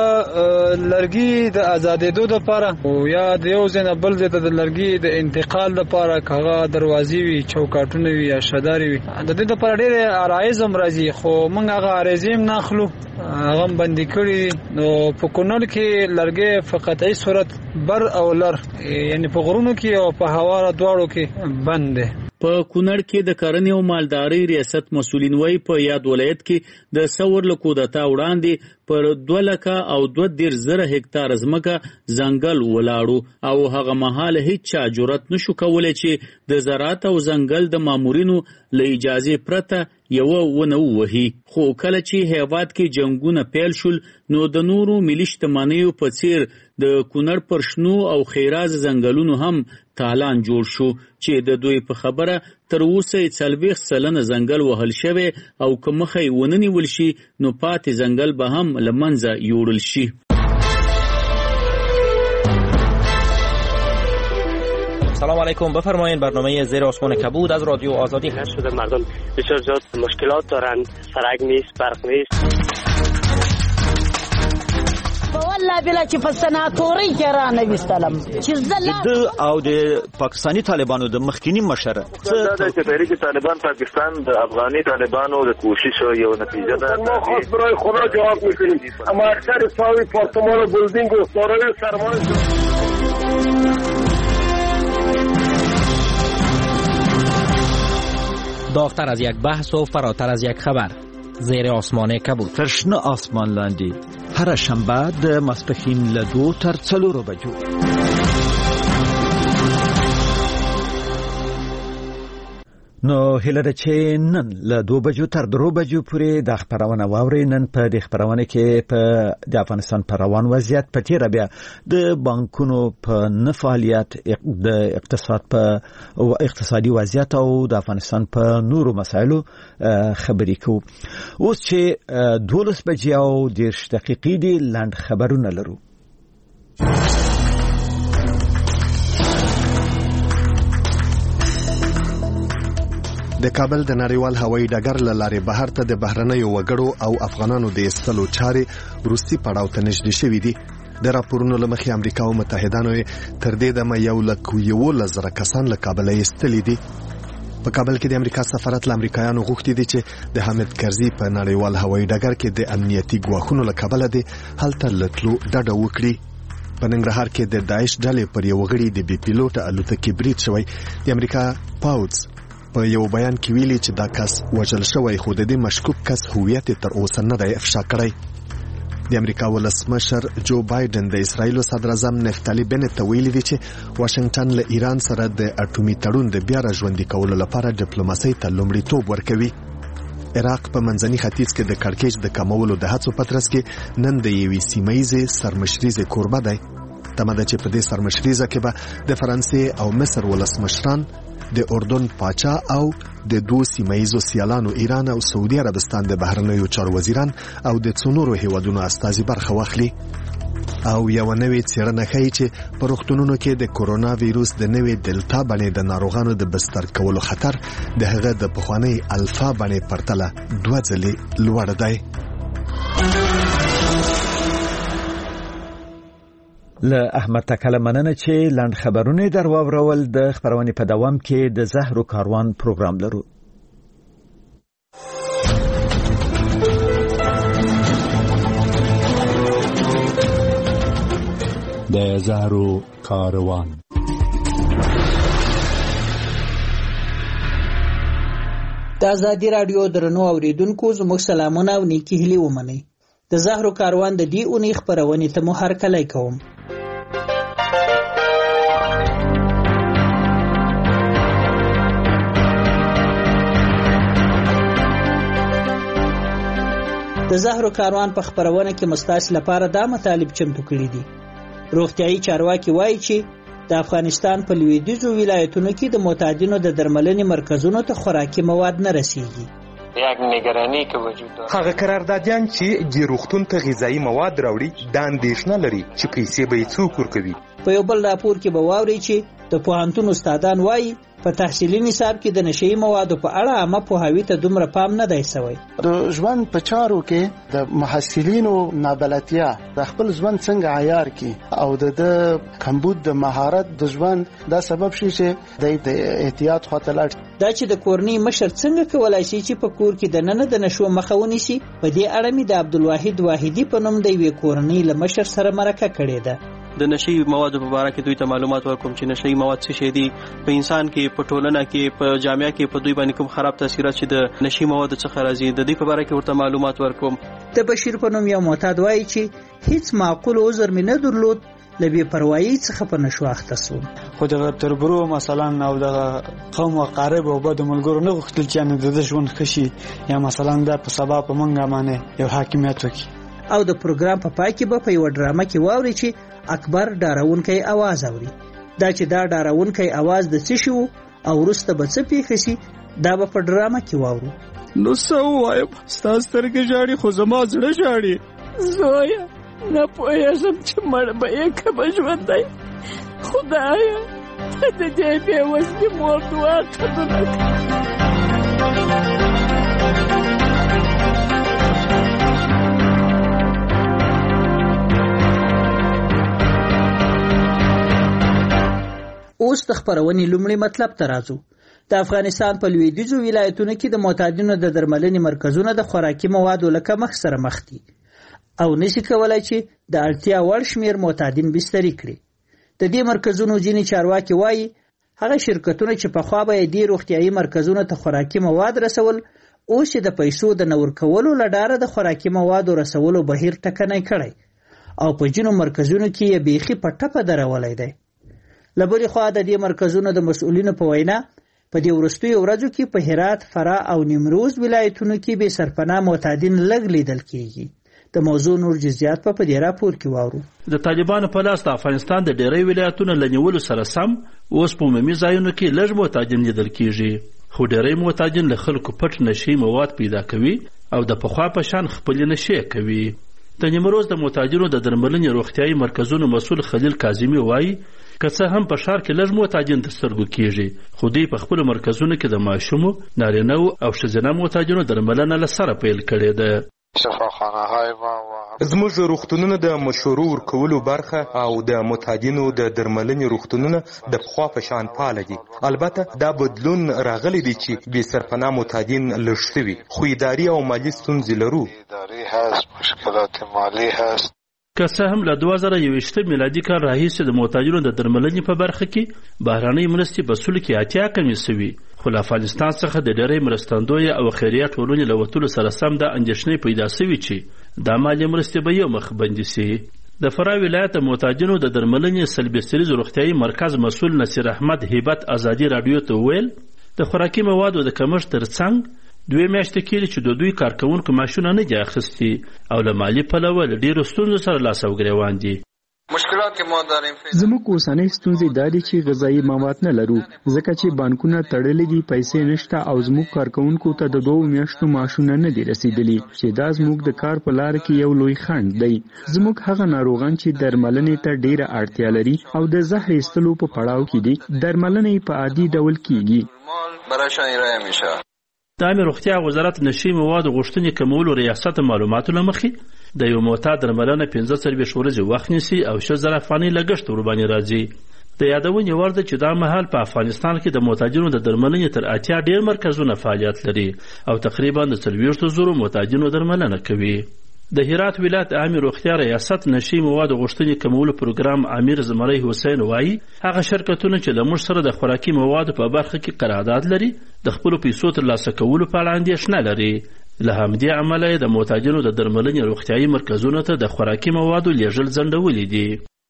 لرګي د آزادېدو لپاره او یا د یو ځای نه بل ځای ته د لرګي د انتقال لپاره هغه دروازې وي، چوکاټونه وي یا شدارې وي، د دې لپاره ډېرې عرایض هم راځي، خو موږ هغه عرایض هم نه اخلو، هغه هم بندي کړي. نو په کونړ کې لرګي په قطعي صورت بر او لر یعنی په غرونو کې او په هوا دواړو کې بند دي. په کونړ کې د کرنې او مالدارۍ ریاست مسؤلین وایي په یاد ولایت کې د ثور له کودتا وړاندې پر دوه لکه او دوه دېرش زره هکتار ځمکه ځنګل ولاړو او هغه مهال هیڅ چا جرأت نشو کولی چې د زراعت او ځنګل د مامورینو له اجازې پرته یوه ونه ووهي. خو کله چې هیواد کې جنګونه پیل شول نو د نورو ملي شتمنیو په څیر د کونړ پر شنو او خیراز ځنګلونو هم تالان جوړ شو چې د دوی په خبره تر اوسه څلوېښت سلنه ځنګل وهل شوی او که مخه یې ونه نیول شي نو پاتې ځنګل به هم له منځه یوړل شي. سلام علیکم، بفرمایید. برنامه زیر آسمان کبود از رادیو آزادی هست. شده مردم بسیار زیاد مشکلات دارند، سرک نیست، برق نیست. والله بلا چې په سناتوري کې را نه وستلم چې زله د او د پاکستانی طالبانو د مخکینی مشر دا چې تحریک طالبان پاکستان د افغاني طالبانو د کوشش یو نتیجه ده. خاص برای خدا جواب میکنیم، اما اکثر ساوی پارتمان بلدینگ و سارای سرمایه داغتر از یک بحث و فراتر از یک خبر. زیر آسمان کبود. ترشنه آسمان لاندی. هر شنبه د ماسپښین له دوو تر څلورو بجو. نو هلره چې نن له دوه بجو تر درو بجو پورې د خبرونه واوري. نن په د خبرونه کې په د افغانستان پر روان وضعیت په تیر بیا د بانکونو په نفعالیت د اقتصاد په او اقتصادي وضعیت او د افغانستان په نورو مسایلو خبرې کوو. اوس چې دولس بجې او دېرش دقیقې دي لاند خبرونه لرو. د کابل د نړیوال هوایي ډګر له لارې بهر ته د بهرنیو وګړو او افغانانو د ایستلو چارې وروستي پړاو ته نږدې شوي دي. د راپورونو له مخې امریکا او متحدانو تر دې دمه یو لک یولس زره کسان له کابله ایستلي دي. په کابل کې د امریکا سفارت له امریکایانو غوښتي دي چې د حامد کرزي په نړیوال هوایي ډګر کې د امنیتي ګواښونو له کبله دي هلته له تلو ډډه وکړي. په ننګرهار کې د داعش ډلې پر یو غړي د بي پیلوټه الوتکې برید شوی. د امریکا پاوز په یو بیان کې ویلي چې دا کس وژل شوی خو د دې مشکوک کس هویت تر اوسه نه دی افشا کړی. د امریکا ولسمشر جو بایدن د اسرایل صدر اعظم نفتالي بنت ته ویلي دی چې واشنگټن له ایران سره د اټومي تړون د بیا راژوندي کولو لپاره ډیپلوماسي ته لومړیتوب ورکوي. عراق په منځني ختیځ کې د کړکېچ د کمولو د هڅو په ترڅ کې نن د یوې سیمایي سرمشریزې کوربه دی. تمه ده چې په دې سرمشریزه کې به د فرانسې او مصر ولسمشران، د اردن پاچا او د دوه سیمایي سیالانو ایران او سعودي عربستان د بهرنیو چارو وزیران او د څونورو هیوادونو استازي برخه واخلي. او یو نوې څېړنه ښیي چې په روغتونونو کې د کورونا وایروس د نوې دلتا باندې د ناروغانو د بستر کولو خطر د هغه د پخوانی الفا باندې پرتله دوه ځلې لوړ دی. له احمد تکله مننه چې لاند خبرونه در واورول. د خبرونه په دوام کې د زهرو کاروان پروګرام لرو. د زهرو کاروان د ازادي رادیو درنو اوریدونکو زموږ سلامونه او نیکی هیلې ومنئ. د زهرو کاروان د دې اونۍ خبرونه ته مو هرکلی کوم. د زهرو کاروان په خبرونه کې مستاس لپاره دا مطالب چمتو کړي دي. روغتیايي چارواکي وایي چې د افغانستان په لویدیځو ولایتونو کې د معتادینو د درملنې مرکزونو ته خوراکي مواد نه رسیږي. یک نگرانی که وجود داره. هغه قراردادیان چې د روغتون ته غذایی مواد راوړي دا اندېښنه لري چې پیسې به یې څوک ورکوي. په یو بل راپور کې به واورئ چې د پوهنتون استادان وایي په تحصیلي نصاب کې د نشئی موادو په اړه عامه پوهاوی ته دومره پام نه دی شوی. د ژوند په چارو کې د محصلینو نابلدتیا د خپل ژوند څنګه عیار کی او د کمبود د مهارت د ژوند دا سبب شي چې د احتیاط خاطر لاړ. دا چې د کورنۍ مشر څنګه کولای شي چې په کور کې د نن د نشو مخه ونیسي، په دې اړه مې د عبدالواحد واحدی په نوم د یوې کورنۍ له مشر سره مرکه کړې ده. د نشئی موادو په اړه کې دوی ته معلومات ورکوم چې نشئی مواد څه شي دي، په انسان کې، په ټولنه کې، په جامعه کې په دوی باندې کوم خراب تاثیرات چې د نشئی موادو څخه راځي د دې په اړه کې ورته معلومات ورکوم. د بشیر په نوم یو معتاد وایي چې هیڅ معقول عذر مې نه درلود له بې پروایي څخه په نشو اخته سوم. خو د تربرو مثلا او د قوم او قارب او بد ملګرو نه غوښتل چې نه د ژوند خشي یا مثلا د په سبا په منګه باندې یو حاکمیت وکړي. او د پروګرام په پای کې به په یو ډرامه کې واوري چې اکبر ډارونکی आवाज اوري. دا چې دا ډارونکی आवाज د څه شو او وروسته به څه پیښ شي دا به په ډرامه کې واورو. نو څه وایم، ستاسو سترګې ژاړي خو زما زړه ژاړي. زویا نه پوهېږم چې مړ به یې که به ژوندی. خدایه ته د دې بېوزلي مور دعا قبوله کړه. اوس د خبرونې لومړی مطلب ته راځو. د افغانستان په لویدیځو ولایتونو کې د معتادینو د درملنې مرکزونه د خوراکي موادو له کمښت سره مخ دي او نشي کولای چې د اړتیا وړ شمېر معتادین بستري کړي. د دې مرکزونو ځینې چارواکي وایي هغه شرکتونه چې پخوا به یې دې روغتیايي مرکزونو ته خوراکي مواد رسول اوس یې د پیسو د نه ورکولو له ډاره د خوراکي موادو رسولو بهیر ټکنی کړی او په ځینو مرکزونو کې یې بیخي په ټپه درولی دی. لبرې خوا د دې مرکزونو د مسؤلینو په وینا په دې وروستیو ورځو کې په هرات، فراه او نیمروز ولایتونو کې به سرپناه معتادین لږ لیدل کېږي. د موضوع نور جزئیات په دې راپور کې واورو. د طالبانو په لاس د افغانستان د ډېری ولایتونو لنیولو سره سم اوس په عمومي ځایونو کې لږ معتادین لیدل کېږي، خو ډېری معتادین له خلکو پټ نشي مواد پیدا کوي او د پخوا په شان خپلې نشې کوي. د نیمروز د معتادینو د درملنې روغتیایي مرکزونو مسؤل خلیل کاظمي وایي که څه هم په ښار کې لږ معتادین تر سترګو کېږي، خو دوی په خپلو مرکزونو کې د ماشومو، نارینه‌و او ښځینه معتادینو درملنه له سره پیل کړې ده. زموږ روغتونونه د مشورو ورکولو برخه او د معتادینو د درملنې روغتونونه د پخوا په شان فعاله دي. البته دا بدلون راغلی دی چې بې سرپناه معتادین لږ شوي، خو اداري او مالي ستونزې لرو. که څه هم له دوه زره یوویشتم میلادي کال راهیسې د معتادینو د درملنې په برخه کې بهرنۍ مرستې په سلو کې اتیا کمې شوي، خو له افغانستان څخه د ډېرې مرستندویه او خیریه ټولنې له وتلو سره سم دا اندېښنې پیدا شوي چې دا مالي مرستې به یو مخ بندې شي. د فراه ولایت د معتادینو د درملنې سلبستریز روغتیایي مرکز مسؤل نصیر احمد هیبت ازادي راډیو ته وویل د خوراکي موادو د کمښت ترڅنګ دوی میاشتې کېږي چې د دوی کارکوونکو معاشونه نه دي اخیستي او له مالي پلوه له ډېرو ستونزو سره لاس او ګرېوان دي. زموږ اوسنۍ ستونزې دا دي چې غذایي مواد نه لرو، ځکه چې بانکونه تړلي دي، پیسې نشته او زموږ کارکوونکو ته د دوو میاشتو معاشونه نه دي رسیدلي، چې دا زموږ د کار په لار کې یو لوی خنډ دی. زموږ هغه ناروغان چې درملنې ته ډیره اړتیا لري او د زهر ایستلو په پړاو کې دي، درملنې په عادي ډول کیږي. د عامې روغتیا وزارت نشي موادو غوښتنې کمولو ریاست معلوماتو له مخې د یو معتاد درملنه پنځه څلوېښت ورځې وخت نیسي او شل زره افغانۍ لګښت ورباندې راځي. د یادونې وړ ده چې دا مهال په افغانستان کې د معتادینو د درملنې تر اتیا ډېر مرکزونه فعالیت لري او تقریبا د څلوېښتو زرو معتادینو درملنه کوي. د هرات ولایت عامې روغتیا ریاست نشي موادو غوښتنې کمولو پروګرام امیر زمری حسین وایي هغه شرکتونه چې له موږ سره د خوراکي موادو په برخه کې قرارداد لري د خپلو پیسو ترلاسه کولو په اړه اندېښنه لري. له همدې امله یې د معتادینو د درملنې روغتیایي مرکزونو ته د خوراکي موادو لیږل ځنډولي دي.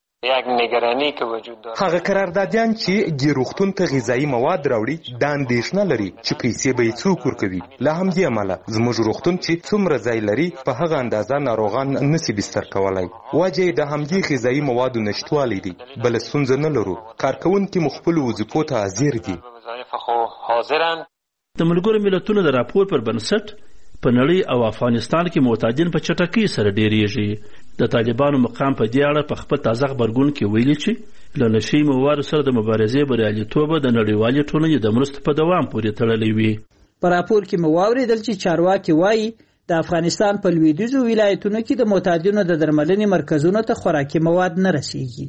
هغه قراردادیان چې دې روغتون ته غذایي مواد راوړي دا اندېښنه لري چې پیسې به یې څوک ورکوي. له همدې امله زموږ روغتون چې څومره ځای لري په هغه اندازه ناروغان نشي بستر کولی. وجه یې د همدې غذایي موادو نشتوالی دی، بله ستونزه نه لرو. کارکوونکي مو خپلو وظیفو ته حاضر دي. د ملګرو ملتونو د راپور پر بنسټ په نړۍ او افغانستان کې معتادین په چټکۍ سره ډېریږي. د طالبانو مقام په دې اړه په خپل تازه غبرګون کې ویلي چې له نشي موادو سره د مبارزې بریالیتوب د نړیوالې ټولنې د مرستو په دوام پورې تړلی وي. په راپور کې مو واورېدل چې چارواکي وایي د افغانستان په لویدیځو ولایتونو کې د معتادینو د درملنې مرکزونو ته خوراکي مواد نه رسیږي.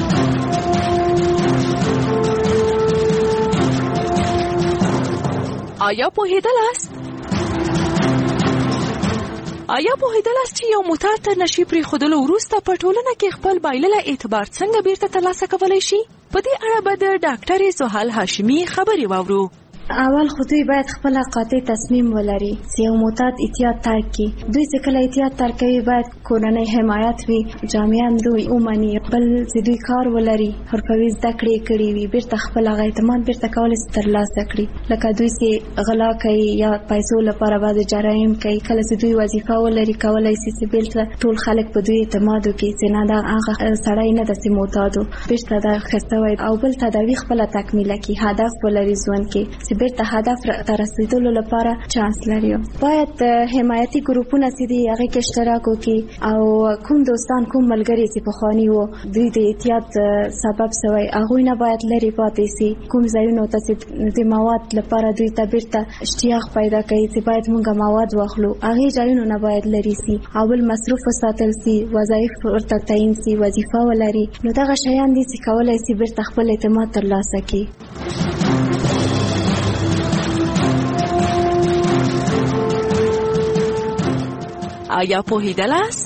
آیا پوهېدلاست؟ آیا پوهېدلاست چې یو معتاد تر نشي پرېښودلو وروسته په ټولنه کې خپل بایللی اعتبار څنګه بیرته ترلاسه کولی شي؟ په دې اړه به د ډاکټرې سهال هاشمي خبرې واورو. اول خو دوی باید خپل قاطع تصمیم ولري چې یو معتاد احتیاط ترک کړي. دوی چې کله احتیاط ترک کوي باید کورنۍ حمایت وي، جامعه هم دوی ومني، بل چې دوی کار ولري، حرفوي زده کړې کړي وي، بیرته خپل هغه اعتماد بیرته کولی شي ترلاسه کړي. لکه دوی چې غلا کوي یا پیسو لپاره باید جرایم کوي، کله چې دوی وظیفه ولري کولی شي چې بیرته ټول خلک په دوی اعتماد وکړي چې نه دا هغه سړی نه ده چې معتاد و، بیرته دا ښه شوی. او بل تداوي خپله تکمیله کړي، هدف ولري ژوند کې چې بیرته هدف ته رسیدلو لپاره چانس لري. باید حمایتي ګروپونه چې دي هغې کې اشتراک وکړي او کوم دوستان کوم ملګري چې پخواني وو دوی د احتیاط سبب شوی هغوی نه باید لرې پاتې شي. کوم ځایونو ته چې د مواد لپاره دوی ته بیرته اشتیاق پیدا کوي چې باید موږ مواد واخلو هغې ځایونو نه باید لرې شي. او بل مصروف وساتل شي، وظایف ورته تعیین شي، وظیفه ولري. نو دغه شیان دي چې کولی شي بیرته خپل اعتماد ترلاسه کړي. آیا پوهېدلاست؟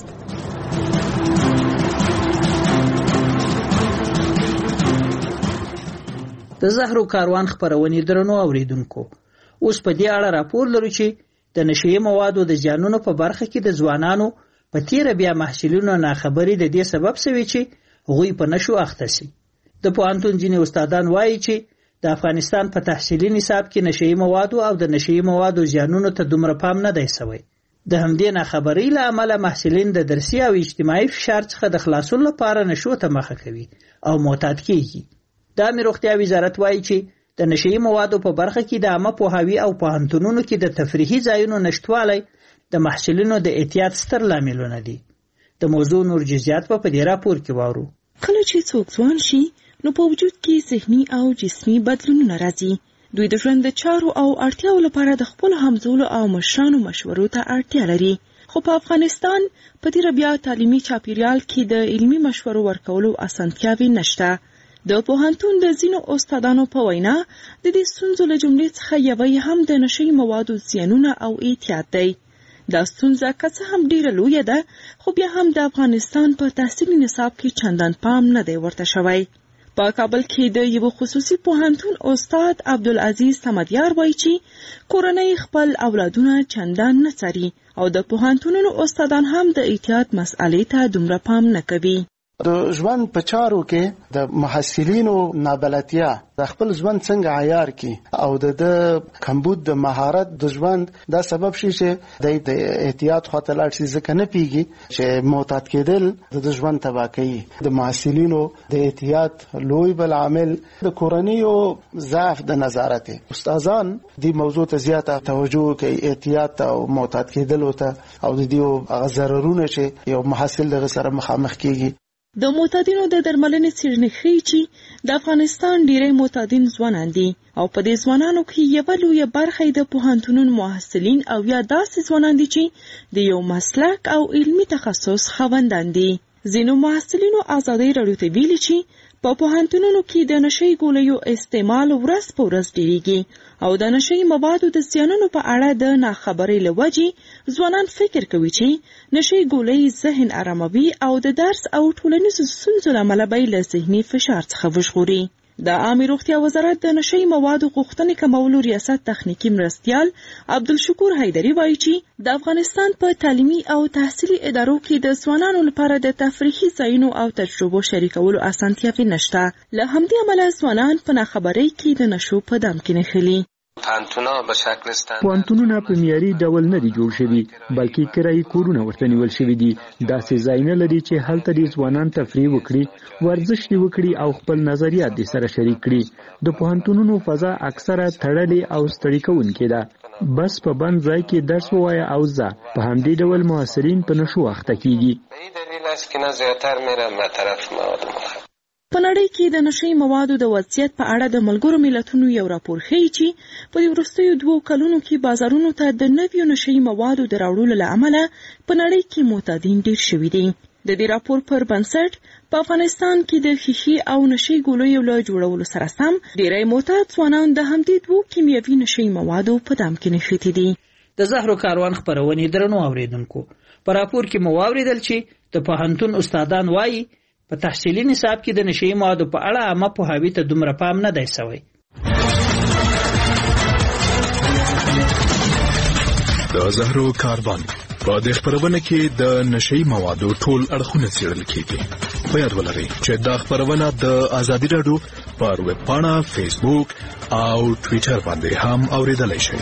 د زهرو کاروان خپرونې درنو اوریدونکو، اوس په دې اړه راپور لرو چې د نشهیي موادو د زیانونو په برخه کې د ځوانانو په تیره بیا محصلینو ناخبري د دې سبب شوی چې هغوی په نشو اخته شي. د پوهنتون ځینې استادان وایي چې د افغانستان په تحصیلي نصاب کې نشئی مواد او د نشئی موادو زیانونو ته دومره پام نه دی شوی. د همدې ناخبرۍ له امله محصلین د درسي او اجتماعي فشار څخه د خلاصون لپاره نشو ته مخه کوي او معتاد کیږي. د عامه روغتیا وزارت وایي چې د نشئی موادو په برخه کې د عامه پوهاوي او پوهنتونونو کې د تفریحي ځایونو نشټوالی د محصلینو د احتیاط ستر لاملونه دي. د موضوع نور جزئیات په دې راپور کې وارو. کله چې څوک ځوان شي نو په وجود کې ذهني او جسمي بدلونونه راځي. دوی د ژوند د چارو او اړتیاو لپاره د خپل همزولو او مشرانو مشورو ته اړتیا لري. خو په افغانستان په دې بیا تعلیمي چاپیریال کې د علمي مشورو ورکولو اسانتیاوې نشته. د پوهنتون د ځینو استادانو په وینا د دې ستونزو له جملې څخه یوه هم د نشئی موادو زیانونه او احتیاط دی. دا ستونزه که څه هم ډیره لویه ده خو بیا هم د افغانستان په تحصیلي نصاب کې چندان پام نه دی ورته شوی. په کابل کې د یو خصوصي پوهنتون استاد عبدالعزیز صمدیار وایي چې کورنۍ خپل اولادونه چندان نه څاري او د پوهنتونونو استادان هم د احتیاط مسئلې ته دومره پام نه کوي. د ژوند په چارو کې د محصلینو نابلدتیا د خپل ژوند څنګه عیار کی او د کمبود د مهارت د ژوند دا سبب شي چې د احتیاط خاطر لاړ شي ځکه نه پیږي چې معتاد کېدل د ژوند تباہ کوي. د محصلینو د احتیاط لوی بل عامل د کورنیو ضعف د نظارت. استادان د موضوع ته زیاته توجه کوي احتیاط او معتاد کېدل ته او د دې ضررونه چې یو محصل دغه سره مخامخ کیږي. د معتادینو د درملنې څېړنې ښیي چې د افغانستان ډیری معتادین ځوانان دي او په دې ځوانانو کې یوه لویه برخه د پوهنتونونو محصلین او یا داسې ځوانان دي چې د یو مسلک او علمي تخصص خاوندان دي. ځینو محصلینو ازادۍ راډیو ته ویلي چې په پوهنتونونو کې د نشئی ګولیو استعمال ورځ په ورځ ډیریږي او د نشئی موادو د زیانونو په اړه د ناخبرۍ له وجې ځوانان فکر کوي چې نشئی ګولۍ ذهن آراموي او د درس او ټولنیزو ستونزو له امله به له ذهني فشار څخه وژغوري. د عامه روغتیا وزارت د نشئی موادو غوښتنې کمولو ریاست تخنیکی مرستیال عبدالشکور حیدري وایي چې د افغانستان په تعلیمي او تحصیلي ادارو کې د ځوانانو لپاره د تفریحي ځایونو او تجربو شریکولو اسانتیاوې نشته. له همدې امله ځوانان په ناخبرۍ کې د نشو په دام کې نښلي. پوهنتونونه په معیاري ډول نه دي جوړ شوي بلکې کرایي کورونه ورته نیول شوي دي. داسې ځایونه لري چې هلته دې ځوانان تفریح وکړي، ورزش دې وکړي او خپل نظریات دې سره شریک کړي. د پوهنتونونو فضا اکثره تړلې او ستړي کوونکې ده. بس په بند ځای کې درس ووایه او ځه. په همدې ډول محصلین په نشو اخته کیږي. په نړۍ کې د نشئی موادو د وضعیت په اړه د ملګرو ملتونو یو راپور ښیي چې په دې وروستیو دوو کلونو کې بازارونو ته د نویو نشئی موادو د راوړلو له امله په نړۍ کې معتادین ډیر شوي دي. د دې راپور پر بنسټ په افغانستان کې د ښیښې او نشئی ګولیو له جوړولو سره سم ډیری معتاد ځوانان د همدې دوو کیمیاوي نشئی موادو په دام کې نښتي دي. د زهرو کاروان خپرونې درنو اوریدونکو، په راپور کې مو واوریدل چې د پوهنتون استادان وایي په تحصیلي نصاب کې د نشئی موادو په اړه عامه پوهاوي ته دومره پام نه دی شوی. د زهرو کاروان په دې خپرونه کې د نشئی موادو ټول اړخونه څېړل کیږي. په یاد ولرئ چې دا خپرونه د ازادي راډیو پر ویب پاڼه، فیسبوک او ټویټر باندې هم اوریدلای شئ.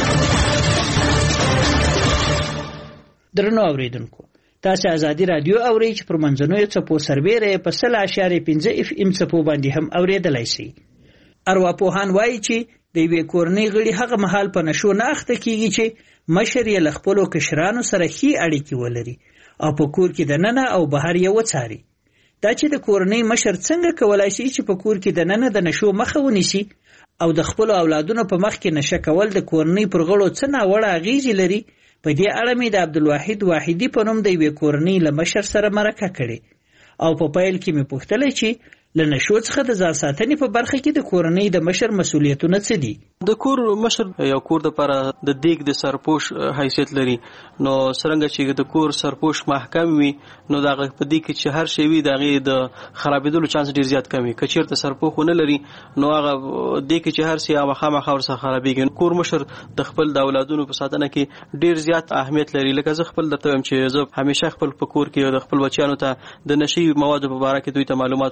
درنو اوریدونکو، تاسو ازادي رادیو اورئ چې پر منځنوي څپو سربېره په سل اشاریه پنځه اف ام څپو باندې هم اوریدلای شئ. ارواپوهان وایي چې د یوې کورنۍ غړي هغه مهال په نشو نه اخته کیږي چې مشر یې له خپلو کشرانو سره ښې اړیکې ولري او په کور کې دننه او بهر یې وڅاري. دا چې د کورنۍ مشر څنګه کولای شي چې په کور کې دننه د نشو مخه ونیسي او د خپلو اولادونو په مخ کې نشه کول د کورنۍ پر غړو څه ناوړه اغیزې لري، په دې اړه مې د عبدالواحد واحدي په نوم د یوې کورنۍ له مشر سره مرکه کړې او په پیل کې مې پوښتلی چې له نشو څخه د ځان ساتنې په برخه کې د کورنۍ د مشر مسؤلیتونه څه دي؟ د کور مشر یو کور د لپاره د دیګ د سرپوش حیثیت لري. نو څرنګه چې د کور سرپوش محکم وي نو دا په دې کې چې هر شی وي دغه د خرابېدلو چانس ډیر زیات کم وي. که چیرته سرپوش نه لري نو هغه دې کې چې هر شی هغه خامخا ورسره خرابېږي. کور مشر د خپل د اولادونو په ساتنه کې ډیر زیات اهمیت لري. لکه زه خپل درته وایم چې زه همیشه خپل په کور کې د خپل بچیانو ته د نشي موادو په اړه کې دوی ته معلومات ورکوم چې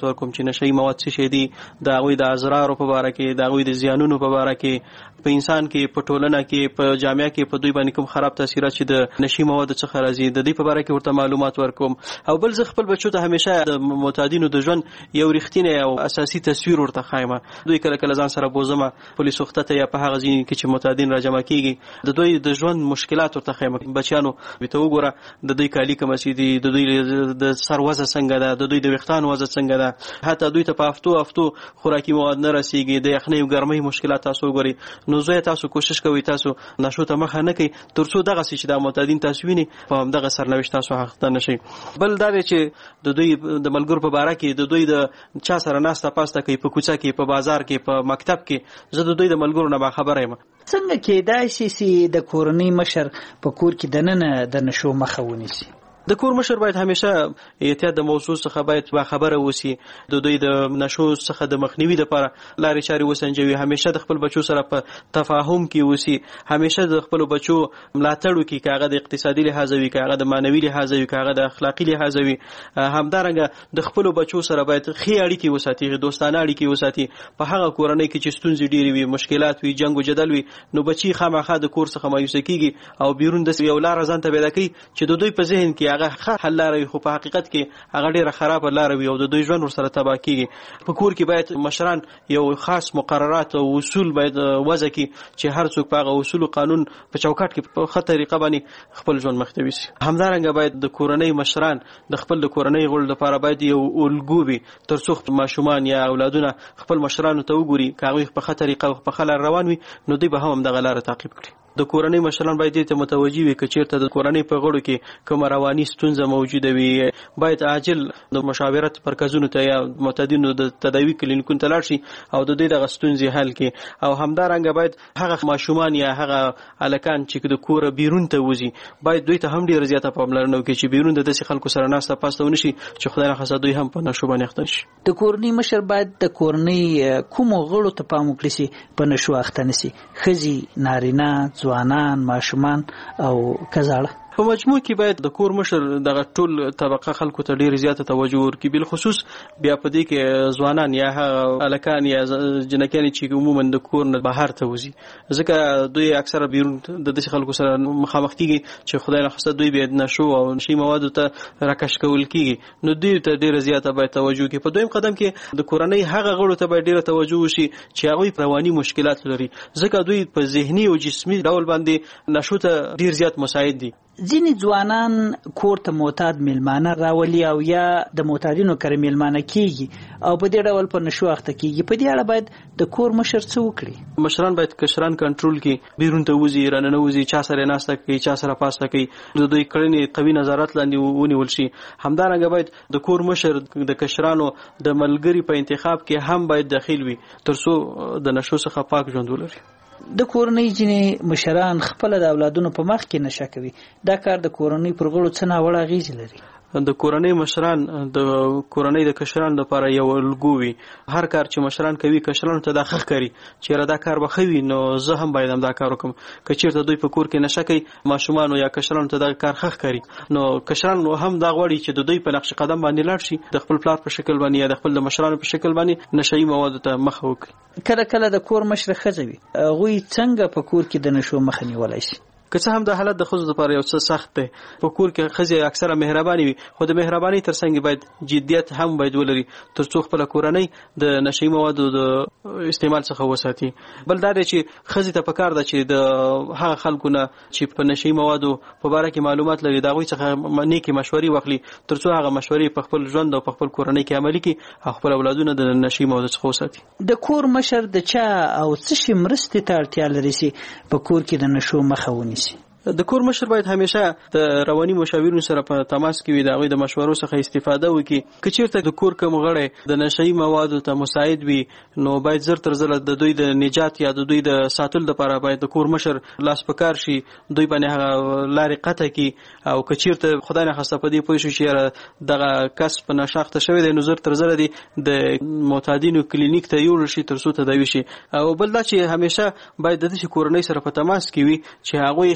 نشئی مواد څه شي دي، د هغوی د اضرارو په باره کې، د هغوی د زیانونو په باره کې، په انسان کې، په ټولنه کې، په جامعه کې په دوی باندې کوم خراب تاثیرات چې د نشئی مواد څخه راځي د دې په باره کې ورته معلومات ورکوم. او بل زه خپل بچو ته همیشه د معتادینو د ژوند یو رښتینی او اساسي تصویر ورته ښایم. دوی کله کله ځان سره بوزمه پولیس وخته ته یا په هغه ځای کې چې معتادین راجمع کیږي، د دوی د ژوند مشکلات ورته ښایم. بچیانو ته وګوره د دوی کالي کوم سي دي، د دوی د سر وضع څنګه ده، د دوی د ویښتانو وضع څنګه ده، حتی دوی ته په هفتو هفتو خوراکي مواد نه رسیږي، د یخنۍ او ګرمۍ مشکلات تاسو وګورئ. نو زه تاسو کوشش کوئ تاسو نشو ته مخه نه کوي تر څو دغه چې د معتادین تاسو ویني په همدغه سرنوشت تاسو حق نه شي. بل دا چې د دوی د ملګرو په باره کې د دوی د چا سره ناسته پاسته کوي، په کوڅه کې، په بازار کې، په مکتب کې، زه د دوی د ملګرو نه باخبره یم. څنګه کېدای شي چې د کورنۍ مشر په کور کې دننه د نشو مخه ونیسي؟ د کور مشر باید همیشه احتیاط د موضوع څخه باید باخبره اوسي، د دوی د نشو څخه د مخنیوي لپاره لارې چارې وسنجوي، همیشه د خپل بچو سره په تفاهم کې اوسي، همیشه د خپل بچو ملاتړ وکړي، که هغه د اقتصادي لحاظ وي، که هغه د معنوي لحاظ وي، که هغه د اخلاقي لحاظ وي. همدارنګه د خپل بچو سره باید ښې اړیکې وساتي، دوستانه اړیکې وساتي. په هغه کورنۍ کې چې ستونزې ډېرې وي، مشکلات وي، جنګ او جدل وي، نو بچي خامخا د کور څخه مایوسه کیږي او بیرون د یو لاره ځان ته پیدا کوي چې د دوی په ذهن کې هغه حل لاره وي، خو په حقیقت کې هغه ډېره خرابه لاره وي او د دوی ژوند ورسره تباه کیږي. په کور کې باید مشران یو خاص مقررات او اصول باید وضع کړي چې هر څوک په هغه اصول او قانون په چوکاټ کې په ښه طریقه باندې خپل ژوند مخته یوسي. همدارنګه باید د کورنۍ مشران د خپل د کورنۍ غړو لپاره باید یو الګو وي تر څو ماشومان یا اولادونه خپل مشرانو ته وګوري، که هغوی په ښه طریقه په ښه لار روان وي نو دوی به هم همدغه لاره تعقیب کړي. د کورنۍ مشران باید دې ته متوجي وي که چېرته د کورنۍ په غړو کې کومه رواني ستونزه موجوده وي، باید عاجل د مشاورت مرکزونو ته یا معتادینو د تداوي کلینیکونو ته لاړ شي او د دوی دغه ستونزې حل کړي. او همدارنګه باید هغه ماشومان یا هغه هلکان چې د کوره بیرون ته وځي باید دوی ته هم ډېره زیاته پاملرنه وکړي چې بیرون د داسې خلکو سره ناسته پاسته ونه شي چې خدای نخواسته دوی هم په نشو باندې اخته شي. د کورنۍ مشر باید د کورنۍ کومو غړو ته پام وکړي چې په نشو اخته نشي؟ ښځې، نارینه، ځوانان، ماشومان او کزاړه؟ په مجموع کې باید د کور مشر دغه ټول طبقه خلکو ته ډېر زیاته توجه ورکړي، بالخصوص بیا په دې کې ځوانان یا هلکان یا جنکیانې چې عموما د کور نه بهر ته وځي، ځکه دوی اکثره بیرون د داسې خلکو سره مخامخ کیږي چې خدای نخواسته دوی بیا نشو او نشي موادو ته راکش کول کیږي، نو دوی ته ډېره زیاته باید توجه وکړي. په دویم قدم کې د کورنۍ هغه غړو ته باید ډېره توجه وشي چې هغوی رواني مشکلات لري، ځکه دوی په ذهني او جسمي ډول باندې نشو ته ډېر زیات مساعد دي. ځینې ځوانان کور ته معتاد میلمانه راولي او یا د معتادینو کره میلمانه کیږي او په دې ډول په نشو اخته کیږي. په دې اړه باید د کور مشر څه وکړي؟ مشران باید کشران کنټرول کړي، بیرون ته وځي، راننه وځي، چا سره ناسته کوي، چا سره پاسته کوي، د دوی کړنې قوي نظارت لاندې ونیول شي. همدارنګه باید د کور مشر د کشرانو د ملګري په انتخاب کې هم باید دخیل وي تر څو د نشو څخه پاک ژوند ولري. د کورنۍ ځینې مشران خپل د اولادونو په مخ کې نشه کوي، دا کار د کورنۍ پر غړو څه ناوړه اغېزې لري؟ د کورنۍ مشران د کورنۍ د کشرانو لپاره یو الګو وي، هر کار چې مشران کوي کشرانو ته دا ښه ښکاري چې دا کار به ښه وي، نو زه هم باید هم دا کار وکړم. که چېرته دوی په کور کې نشه کوي ماشومانو یا کشرانو ته دا کار ښه ښکاري، نو کشران هم دا غواړي چې د دوی په نقش قدم باندې لاړ شي، د خپل پلار په شکل باندې یا د خپل د مشرانو په شکل باندې نشهیي موادو ته مخه وکړي. کله کله د کور مشر ښځه وي، هغوی څنګه په کور کې د نشو مخه نیولی شي؟ که څه هم دا حالت د ښځو لپاره یو څه سخت دی، په کور کې ښځې اکثره مهربانې وي، خو د مهربانۍ تر څنګ باید جدیت هم باید ولري تر څو خپله کورنۍ د نشهیي موادو د استعمال څخه وساتي. بل دا دی چې ښځې ته پکار ده چې د هغه خلکو نه چې په نشهیي موادو په باره کې معلومات لري د هغوی څخه نیکې مشورې واخلي تر څو هغه مشورې په خپل ژوند او په خپل کورنۍ کې عملي کړي او خپل اولادونه د نشهیي موادو څخه وساتي. د کور مشر د چا او څه شي مرستې ته اړتیا لري چې په کور کې د نشو مخه ونیسي؟ د کور مشر باید همیشه د رواني مشاورینو سره په تماس کې وي، د هغوی د مشورو څخه استفاده وکړي. که چېرته د کور کوم غړی د نشهیي موادو ته مساعد وي نو باید زر تر زره د دوی د نجات یا د دوی د ساتلو لپاره باید د کور مشر لاس په کار شي، دوی باندې هغه لارې قطع کړي. او که چېرته خدای نخواسته په دې پوه شي چې دغه کس په نشه اخته شوی دی نو زر تر زره دی د معتادینو کلینیک ته یوړل شي تر څو تداوي شي. او بل دا چې همیشه باید د داسې کورنۍ سره په تماس کې وي چې هغوی خپله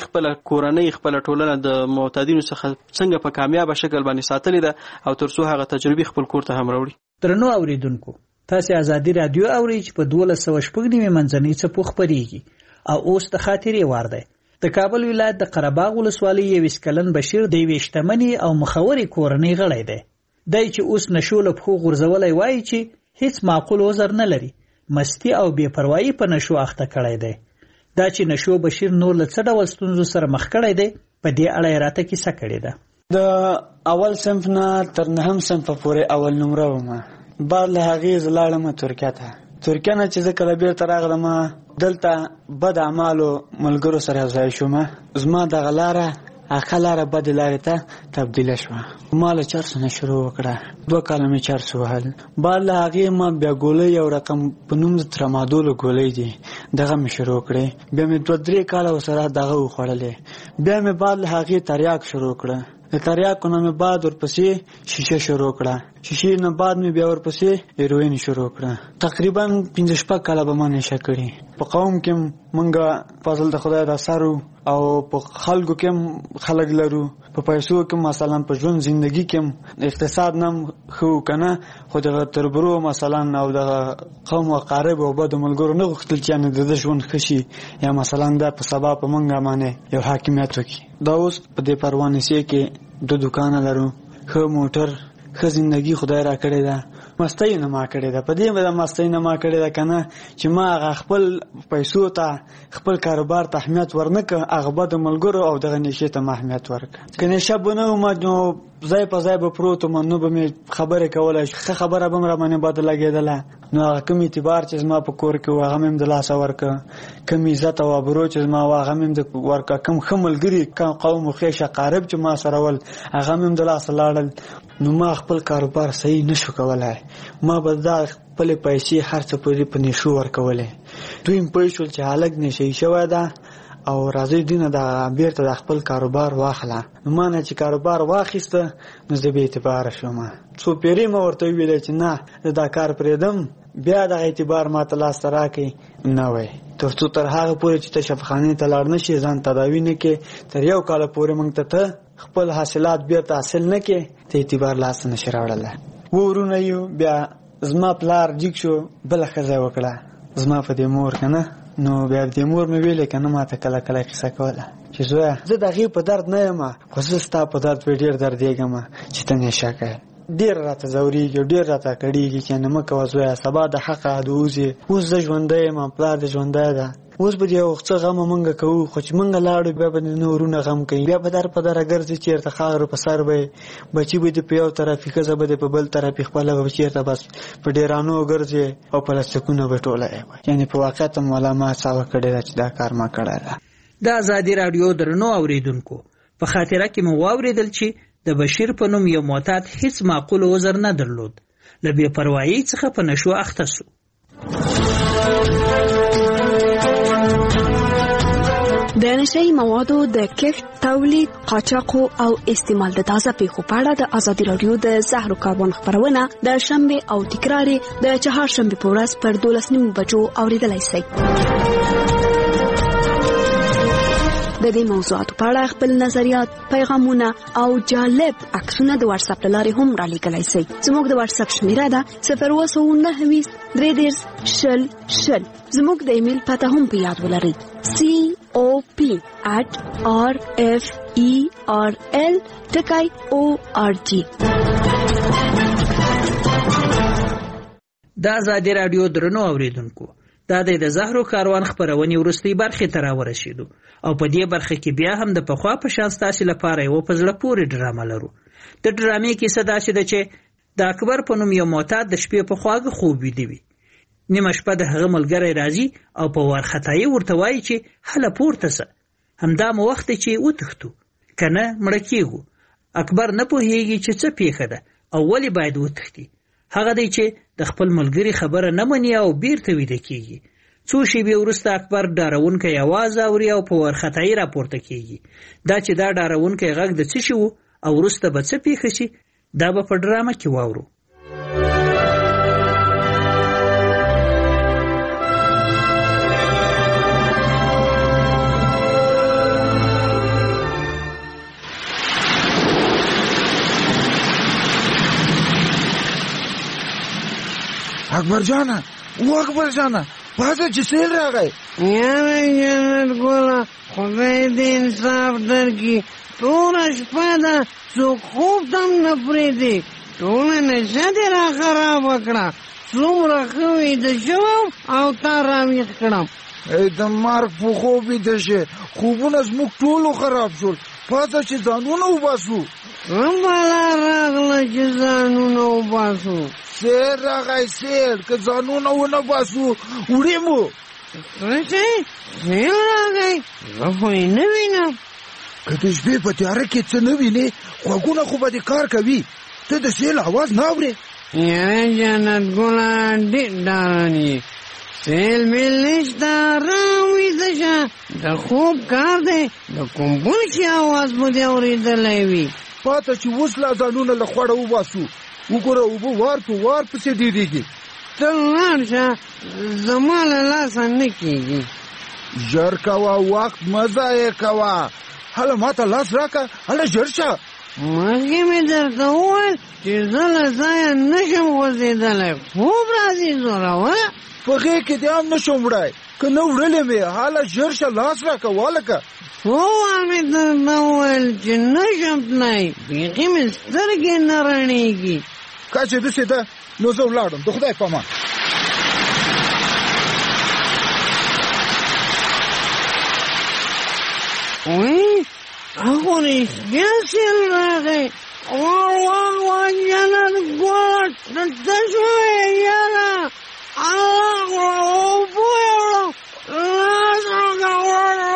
کورنۍ خپل ټولنه د معتادینو څخه څنګه په کامیاب شکل باندې ساتلې ده او ترڅو هغه تجربه خپل کور ته هم راوړي. درنو اوریدونکو، تاسو آزادي رادیو اورئ چې په دولس سوه شپږ نیمه منځنۍ څپو خپرېږي او اوس د خاطرې وار دی. د کابل ولایت د قرهباغ ولسوالۍ یویشت کلن بشیر د یوې شتمنې او مخورې کورنۍ غړی دی. دی چې اوس نشو له پښو غورځولی وایي چې هیڅ معقول عذر نه لري، مستی او بې پروایي په نشو اخته کړی دی. دا چې نشو بشیر نور له څه ډول ستونزو سره مخ کړی دی، په دې اړه یې راته کیسه کړې ده. د اول صنف نه تر نهم صنف پورې اول نمره وم. بعد له هغې زه لاړم ترکیه ته. ترکیه نه چې زه کله بیرته راغلم، دلته بد اعمالو ملګرو سره یو ځای شوم. زما دغه لاره هغه لاره بدې لارې ته تبدیله شوه. ما له چرسو نه شروع وکړه. دوه کاله مې چرس وهل. بعد له هغې ما بیا ګولۍ یو رقم په نوم د ترامادولو ګولۍ دي، دغه مې شروع کړې. بیا مې دوه درې کاله ورسره دغه وخوړلې. بیا مې بعد له هغې تریاک شروع کړه. د تریاکو نه مې بعد ورپسې شیشه شروع کړه. شیشې نه بعد مې بیا ورپسې هیروین شروع کړه. تقریبا پنځه شپږ کاله به ما نشه کړي. په قوم کې مونږ فضل د خدای د اثر او په خلکو کې خلک لرو، په پیسو کې مثلا په ژوند زندگی کې اقتصاد نم خو کنه، خو د تربرو مثلا او د قوم او قارب او بد ملګرو نه غوښتل چې نه د ژوند خشي یا مثلا دا په سبب مونږه باندې یو حاکمیت وکي. دا اوس په دې پروانه سي کې د دکان لرو، خو موټر، خو زندگی خدای را کړی ده. مستی نه ما کړی ده. په دې باندې مستی نه ما کړی ده کنه چې ما خپل پیسو ته خپل کاروبار ته اهمیت ورنکه، هغه بد ملګرو او دغه نشه ته اهمیت ورکړه. کنه شبونه ما نو ځای په ځای به پروت ما نو به مې خبره کوله، ښه خبره به را باندې بد لګېدله. نو هغه کوم اعتبار چې ما په کور کې و هغه مې د لاسه ورکړه، کوم عزت او ابرو چې ما و هغه مې د ورکړه، کوم ښه ملګري کوم قوم خو شقارب چې ما سره ول هغه مې د لاسه لاړل. نو ما خپل کاروبار صحیح نشو کولای. ما به دا خپل پیسې هر څه پوری په نشو ورکولې. دوی په پېښول چې حالک نشي شوی دا او راځي دینه دا بیرته د خپل کاروبار واخله. نو ما نه چې کاروبار واخیسته نو زه به اعتبار شوم. څو پیری ما ورته ویل چې نه دا کار پرېدم، بیا د اعتبار ما ته لاس راکې نه وای. ترڅو تر هغه پورې چې شفاخانه ته لاړ نشي، ځان تداوی نه کې، تر یو کال پورې مونږ ته خپل حاصلات بیرته حاصل نه کې، ته اعتبار لاس نه شراوړل. ورونه یو بیا زما پلار جګ شو، بل خزه وکړه زما په دې مور کنه. نو بیا دې مور مې ویلې کنه ما ته کله کله قصه کوله چې زویا زه دغه په درد نه یم، خو زه ستا په درد په ډیر درد یېږم چې ته نشه کوې. ډیر راته زورېږي، ډیر راته کړېږي چې نه مه کوه زویا، سبا د حقه د وځي. اوس زه ژوندی یم، پلار دې ژوندی ده. اوس به یو څه غم مونږ کوو، خو چې مونږ لاړو بیا به نورونه غم کوي. بیا به در په دره ګرځي چېرته خاورو په سر به بچي به دې په یو طرف، ښځه به دې په بل طرف، خپله به چېرته بس په ډیرانو ګرځي او پلاستیکونه به ټوله. یعنې په واقعیت مولا ما څاوه کړې ده چې دا کار ما کړی ده. د ازادي راډیو درنو اوریدونکو، په خاطره کې مو واورېدل چې د بشیر په نوم یو معتاد هیڅ معقول عذر نه درلود، له بې پروایۍ څخه په نشو اخته سو. د نشئی موادو د کښت، تولید، قاچاق او استعمال د تازه پیښو په اړه د ازادي راډیو د زهرو کاربن خبرونه د شنبه او تکرار د چهارشنبه په ورځ پر دولس نیمو بجو اوریدلای شئ. د دې موضوعاتو په اړه خپل نظریات، پیغامونه او جالب عکسونه د واتس اپ لارې هم را لیږلی شئ. زموږ د واتس اپ شمیره ده صفر اووه سوه نهه ویشت درې دېرش شل شل. زموږ د ایمیل پته هم په یاد ولرئ: سی او پی at r f e r l ټکی او ار جی. د ازادي راډیو درنو اوریدونکو، دا د زهرو کاروان خبرونې ورستۍ برخې ته راورسېدو او په دې برخه کې بیا هم د پخوا په شان ستاسو لپاره یو په زړه پورې ډرامه لرو. د ډرامې کیسه داسې ده چې د اکبر په نوم یو معتاد د شپې په خواږه خوب ویده وي. نیمه شپه د هغه ملګری راځي او په وارخطایي ورته وایي چې هله پورته سه، همدا مو وخت چې وتښتو کنه مړه کېږو. اکبر نه پوهېږي چې څه پیښه ده او ولې باید وتښتي. هغه دی چې د خپل ملګری خبره نه مني او بیرته ویده کېږي. څو شېبې وروسته اکبر ډارونکی اواز اوري او په وارخطایي راپورته کېږي. دا چې دا ډارونکی غږ د څه شي و او وروسته به څه پیښه شي، دا به په ډرامه کې واورو. اکبر جانا و اکبر جانا پاسه چې سیل راغی. یاره جنت ګله خدای دې انصاف درکړي. ټوله شپه ده څوک خوب ته هم نه پرېږدي. ټوله نشه دې را خرابه کړه. څومره ښه ویده شوم او تا راویښ کړم. ای د مرګ په خوب ویده شې. خوبونه زموږ ټولو خراب شول. پاسه چې ځانونه وباسو. کوم بلا راغله چې ځانونه وباسو؟ سیل راغی سیل. که ځانونه ونه باسو وړي مو. څه سیل راغی؟ زه خو یې نه وینم. که د شپې په تیاره کې څه نه وینې غوږونه خو به دې کار کوي. ته د سیل اواز نه اورې؟ یاره جنت ګله ډېر ډارن یې. سیل میل نشته رام ویده شه. د خوب کار دی. د کوم بل شي اواز به دې اورېدلی وي. پاته چې اوس لا ځانونه له خوړه وباسو. وګوره اوبه وار په وار پسې ډېرېږي. ته لاړ شه زما له لاسه نه کېږي. ژر کوه وخت مه ضایع کوه. هله ما ته لاس راکړه. هله ژر شه. مخکې مې درته وویل چې زه له ځایه نه شم غورځېدلی. خوب راځي زوروره. په غېږ کې دې هم نه شم وړی. که نه وړلې مې هله ژر شه لاس راکړه والکه. څو وار مې درته وویل چې نه شم تللی. بیخي مې سترګې نه رڼېږي. که چې داسې ده نو زه ولاړم. د خدای په امان. وایي هغو رښتیا سیل راغی. واه واه واه جنت ګله ته شوې یاره. الله اوبه یې وړم. لاس راکړه.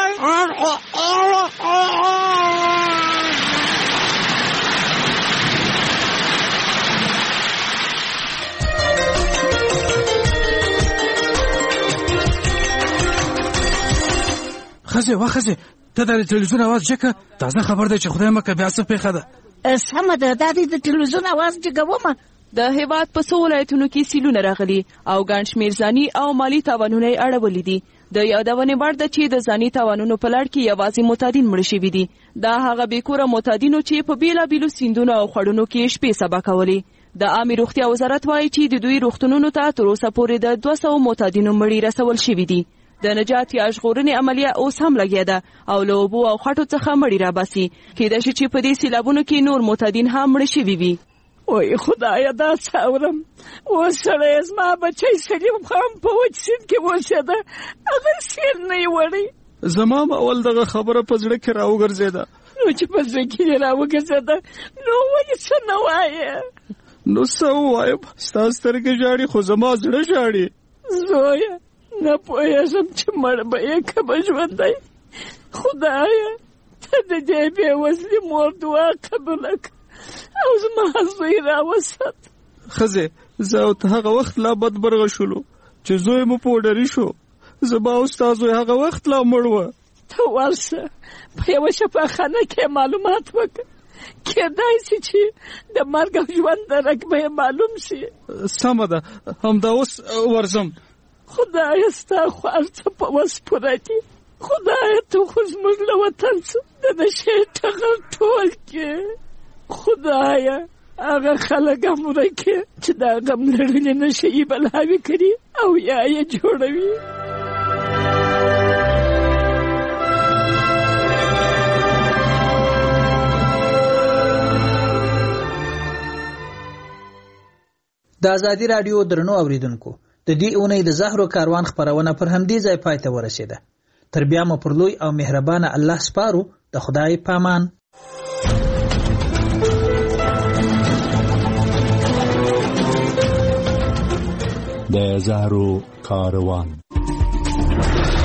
خزه وا خزه ته د تلویزیون आवाज چکه. تازه خبر ده چې خدای مکه بیا څه پیښه ده. سمه ده دا د تلویزیون आवाज جګومه. د هیواد په څو ولایتونو کې سیلونه راغلي او ګڼ شمېر ځاني او مالي تاوانونه یې اړولي دي. د یادونې وړ ده چې د ځاني تاوانونو په لړ کې یوازې معتادین مړه شوي دي. دا هغه بېکوره معتادینو چې په بېلابېلو سیندونو او خړونو کې شپې سبا کولې. د عامې روغتیا وزارت وایي چې د دوی روغتونونو ته تر اوسه پورې د دوه سوو معتادینو مړي رسول شوي دي. د نجات یا ژغورنې عملیه اوس هم لګیا ده او له اوبو او خټو څخه مړي راباسي. کېدای شي چې په دې سیلابونو کې نور معتادین هم مړه شوي وي. وای خدایا دا څاورم. اوس سړی زما بچی سلیم خان په وچ سیند کې اوسېده. هغه سیل نه یې وړی. زما هم اول دغه خبره په زړه کې راوګرځېده. نو چې په زړه کې یې راوګرځېده نو ولې څه نه وایې؟ نو څه ووایم؟ ستا سترګې ژاړي خو زما زړه ژاړي. زویه نه پوهېږم چې مړ به یې که به ژوندی. خدایه ته د دې بېوزلي مور دعا قبوله کړه او زما زوی راوسات. ښځې زه او ته هغه وخت لا بدبرغه شولو چې زوی مو پوډري شو. زما او ستا زوی هغه وخت لا مړ وه. ته ورشه په یوه شفاخانه کې معلومات وکړه. کېدای شي چې د مرګ او ژوند درک به یې معلوم شي. سمه ده همدا اوس ورځم. خدایه ستا خو هر څه په وس پوره دي. خدایه ته خو زموږ له وطن څخه د نشې ټغر ټول کې. خدایه هغه خلک هم ورکې چې دا غم لرلې نشې یې بلاوې کړي او یا یې جوړوي. د ازادي رادیو درنو اوریدونکو د دې اونۍ د زهرو کاروان خبرونه پر همدې ځای پای ته ورسېده. تر بیا مو پر لوی او مهربانه الله سپارو. د خدای پامان. د زهرو کاروان.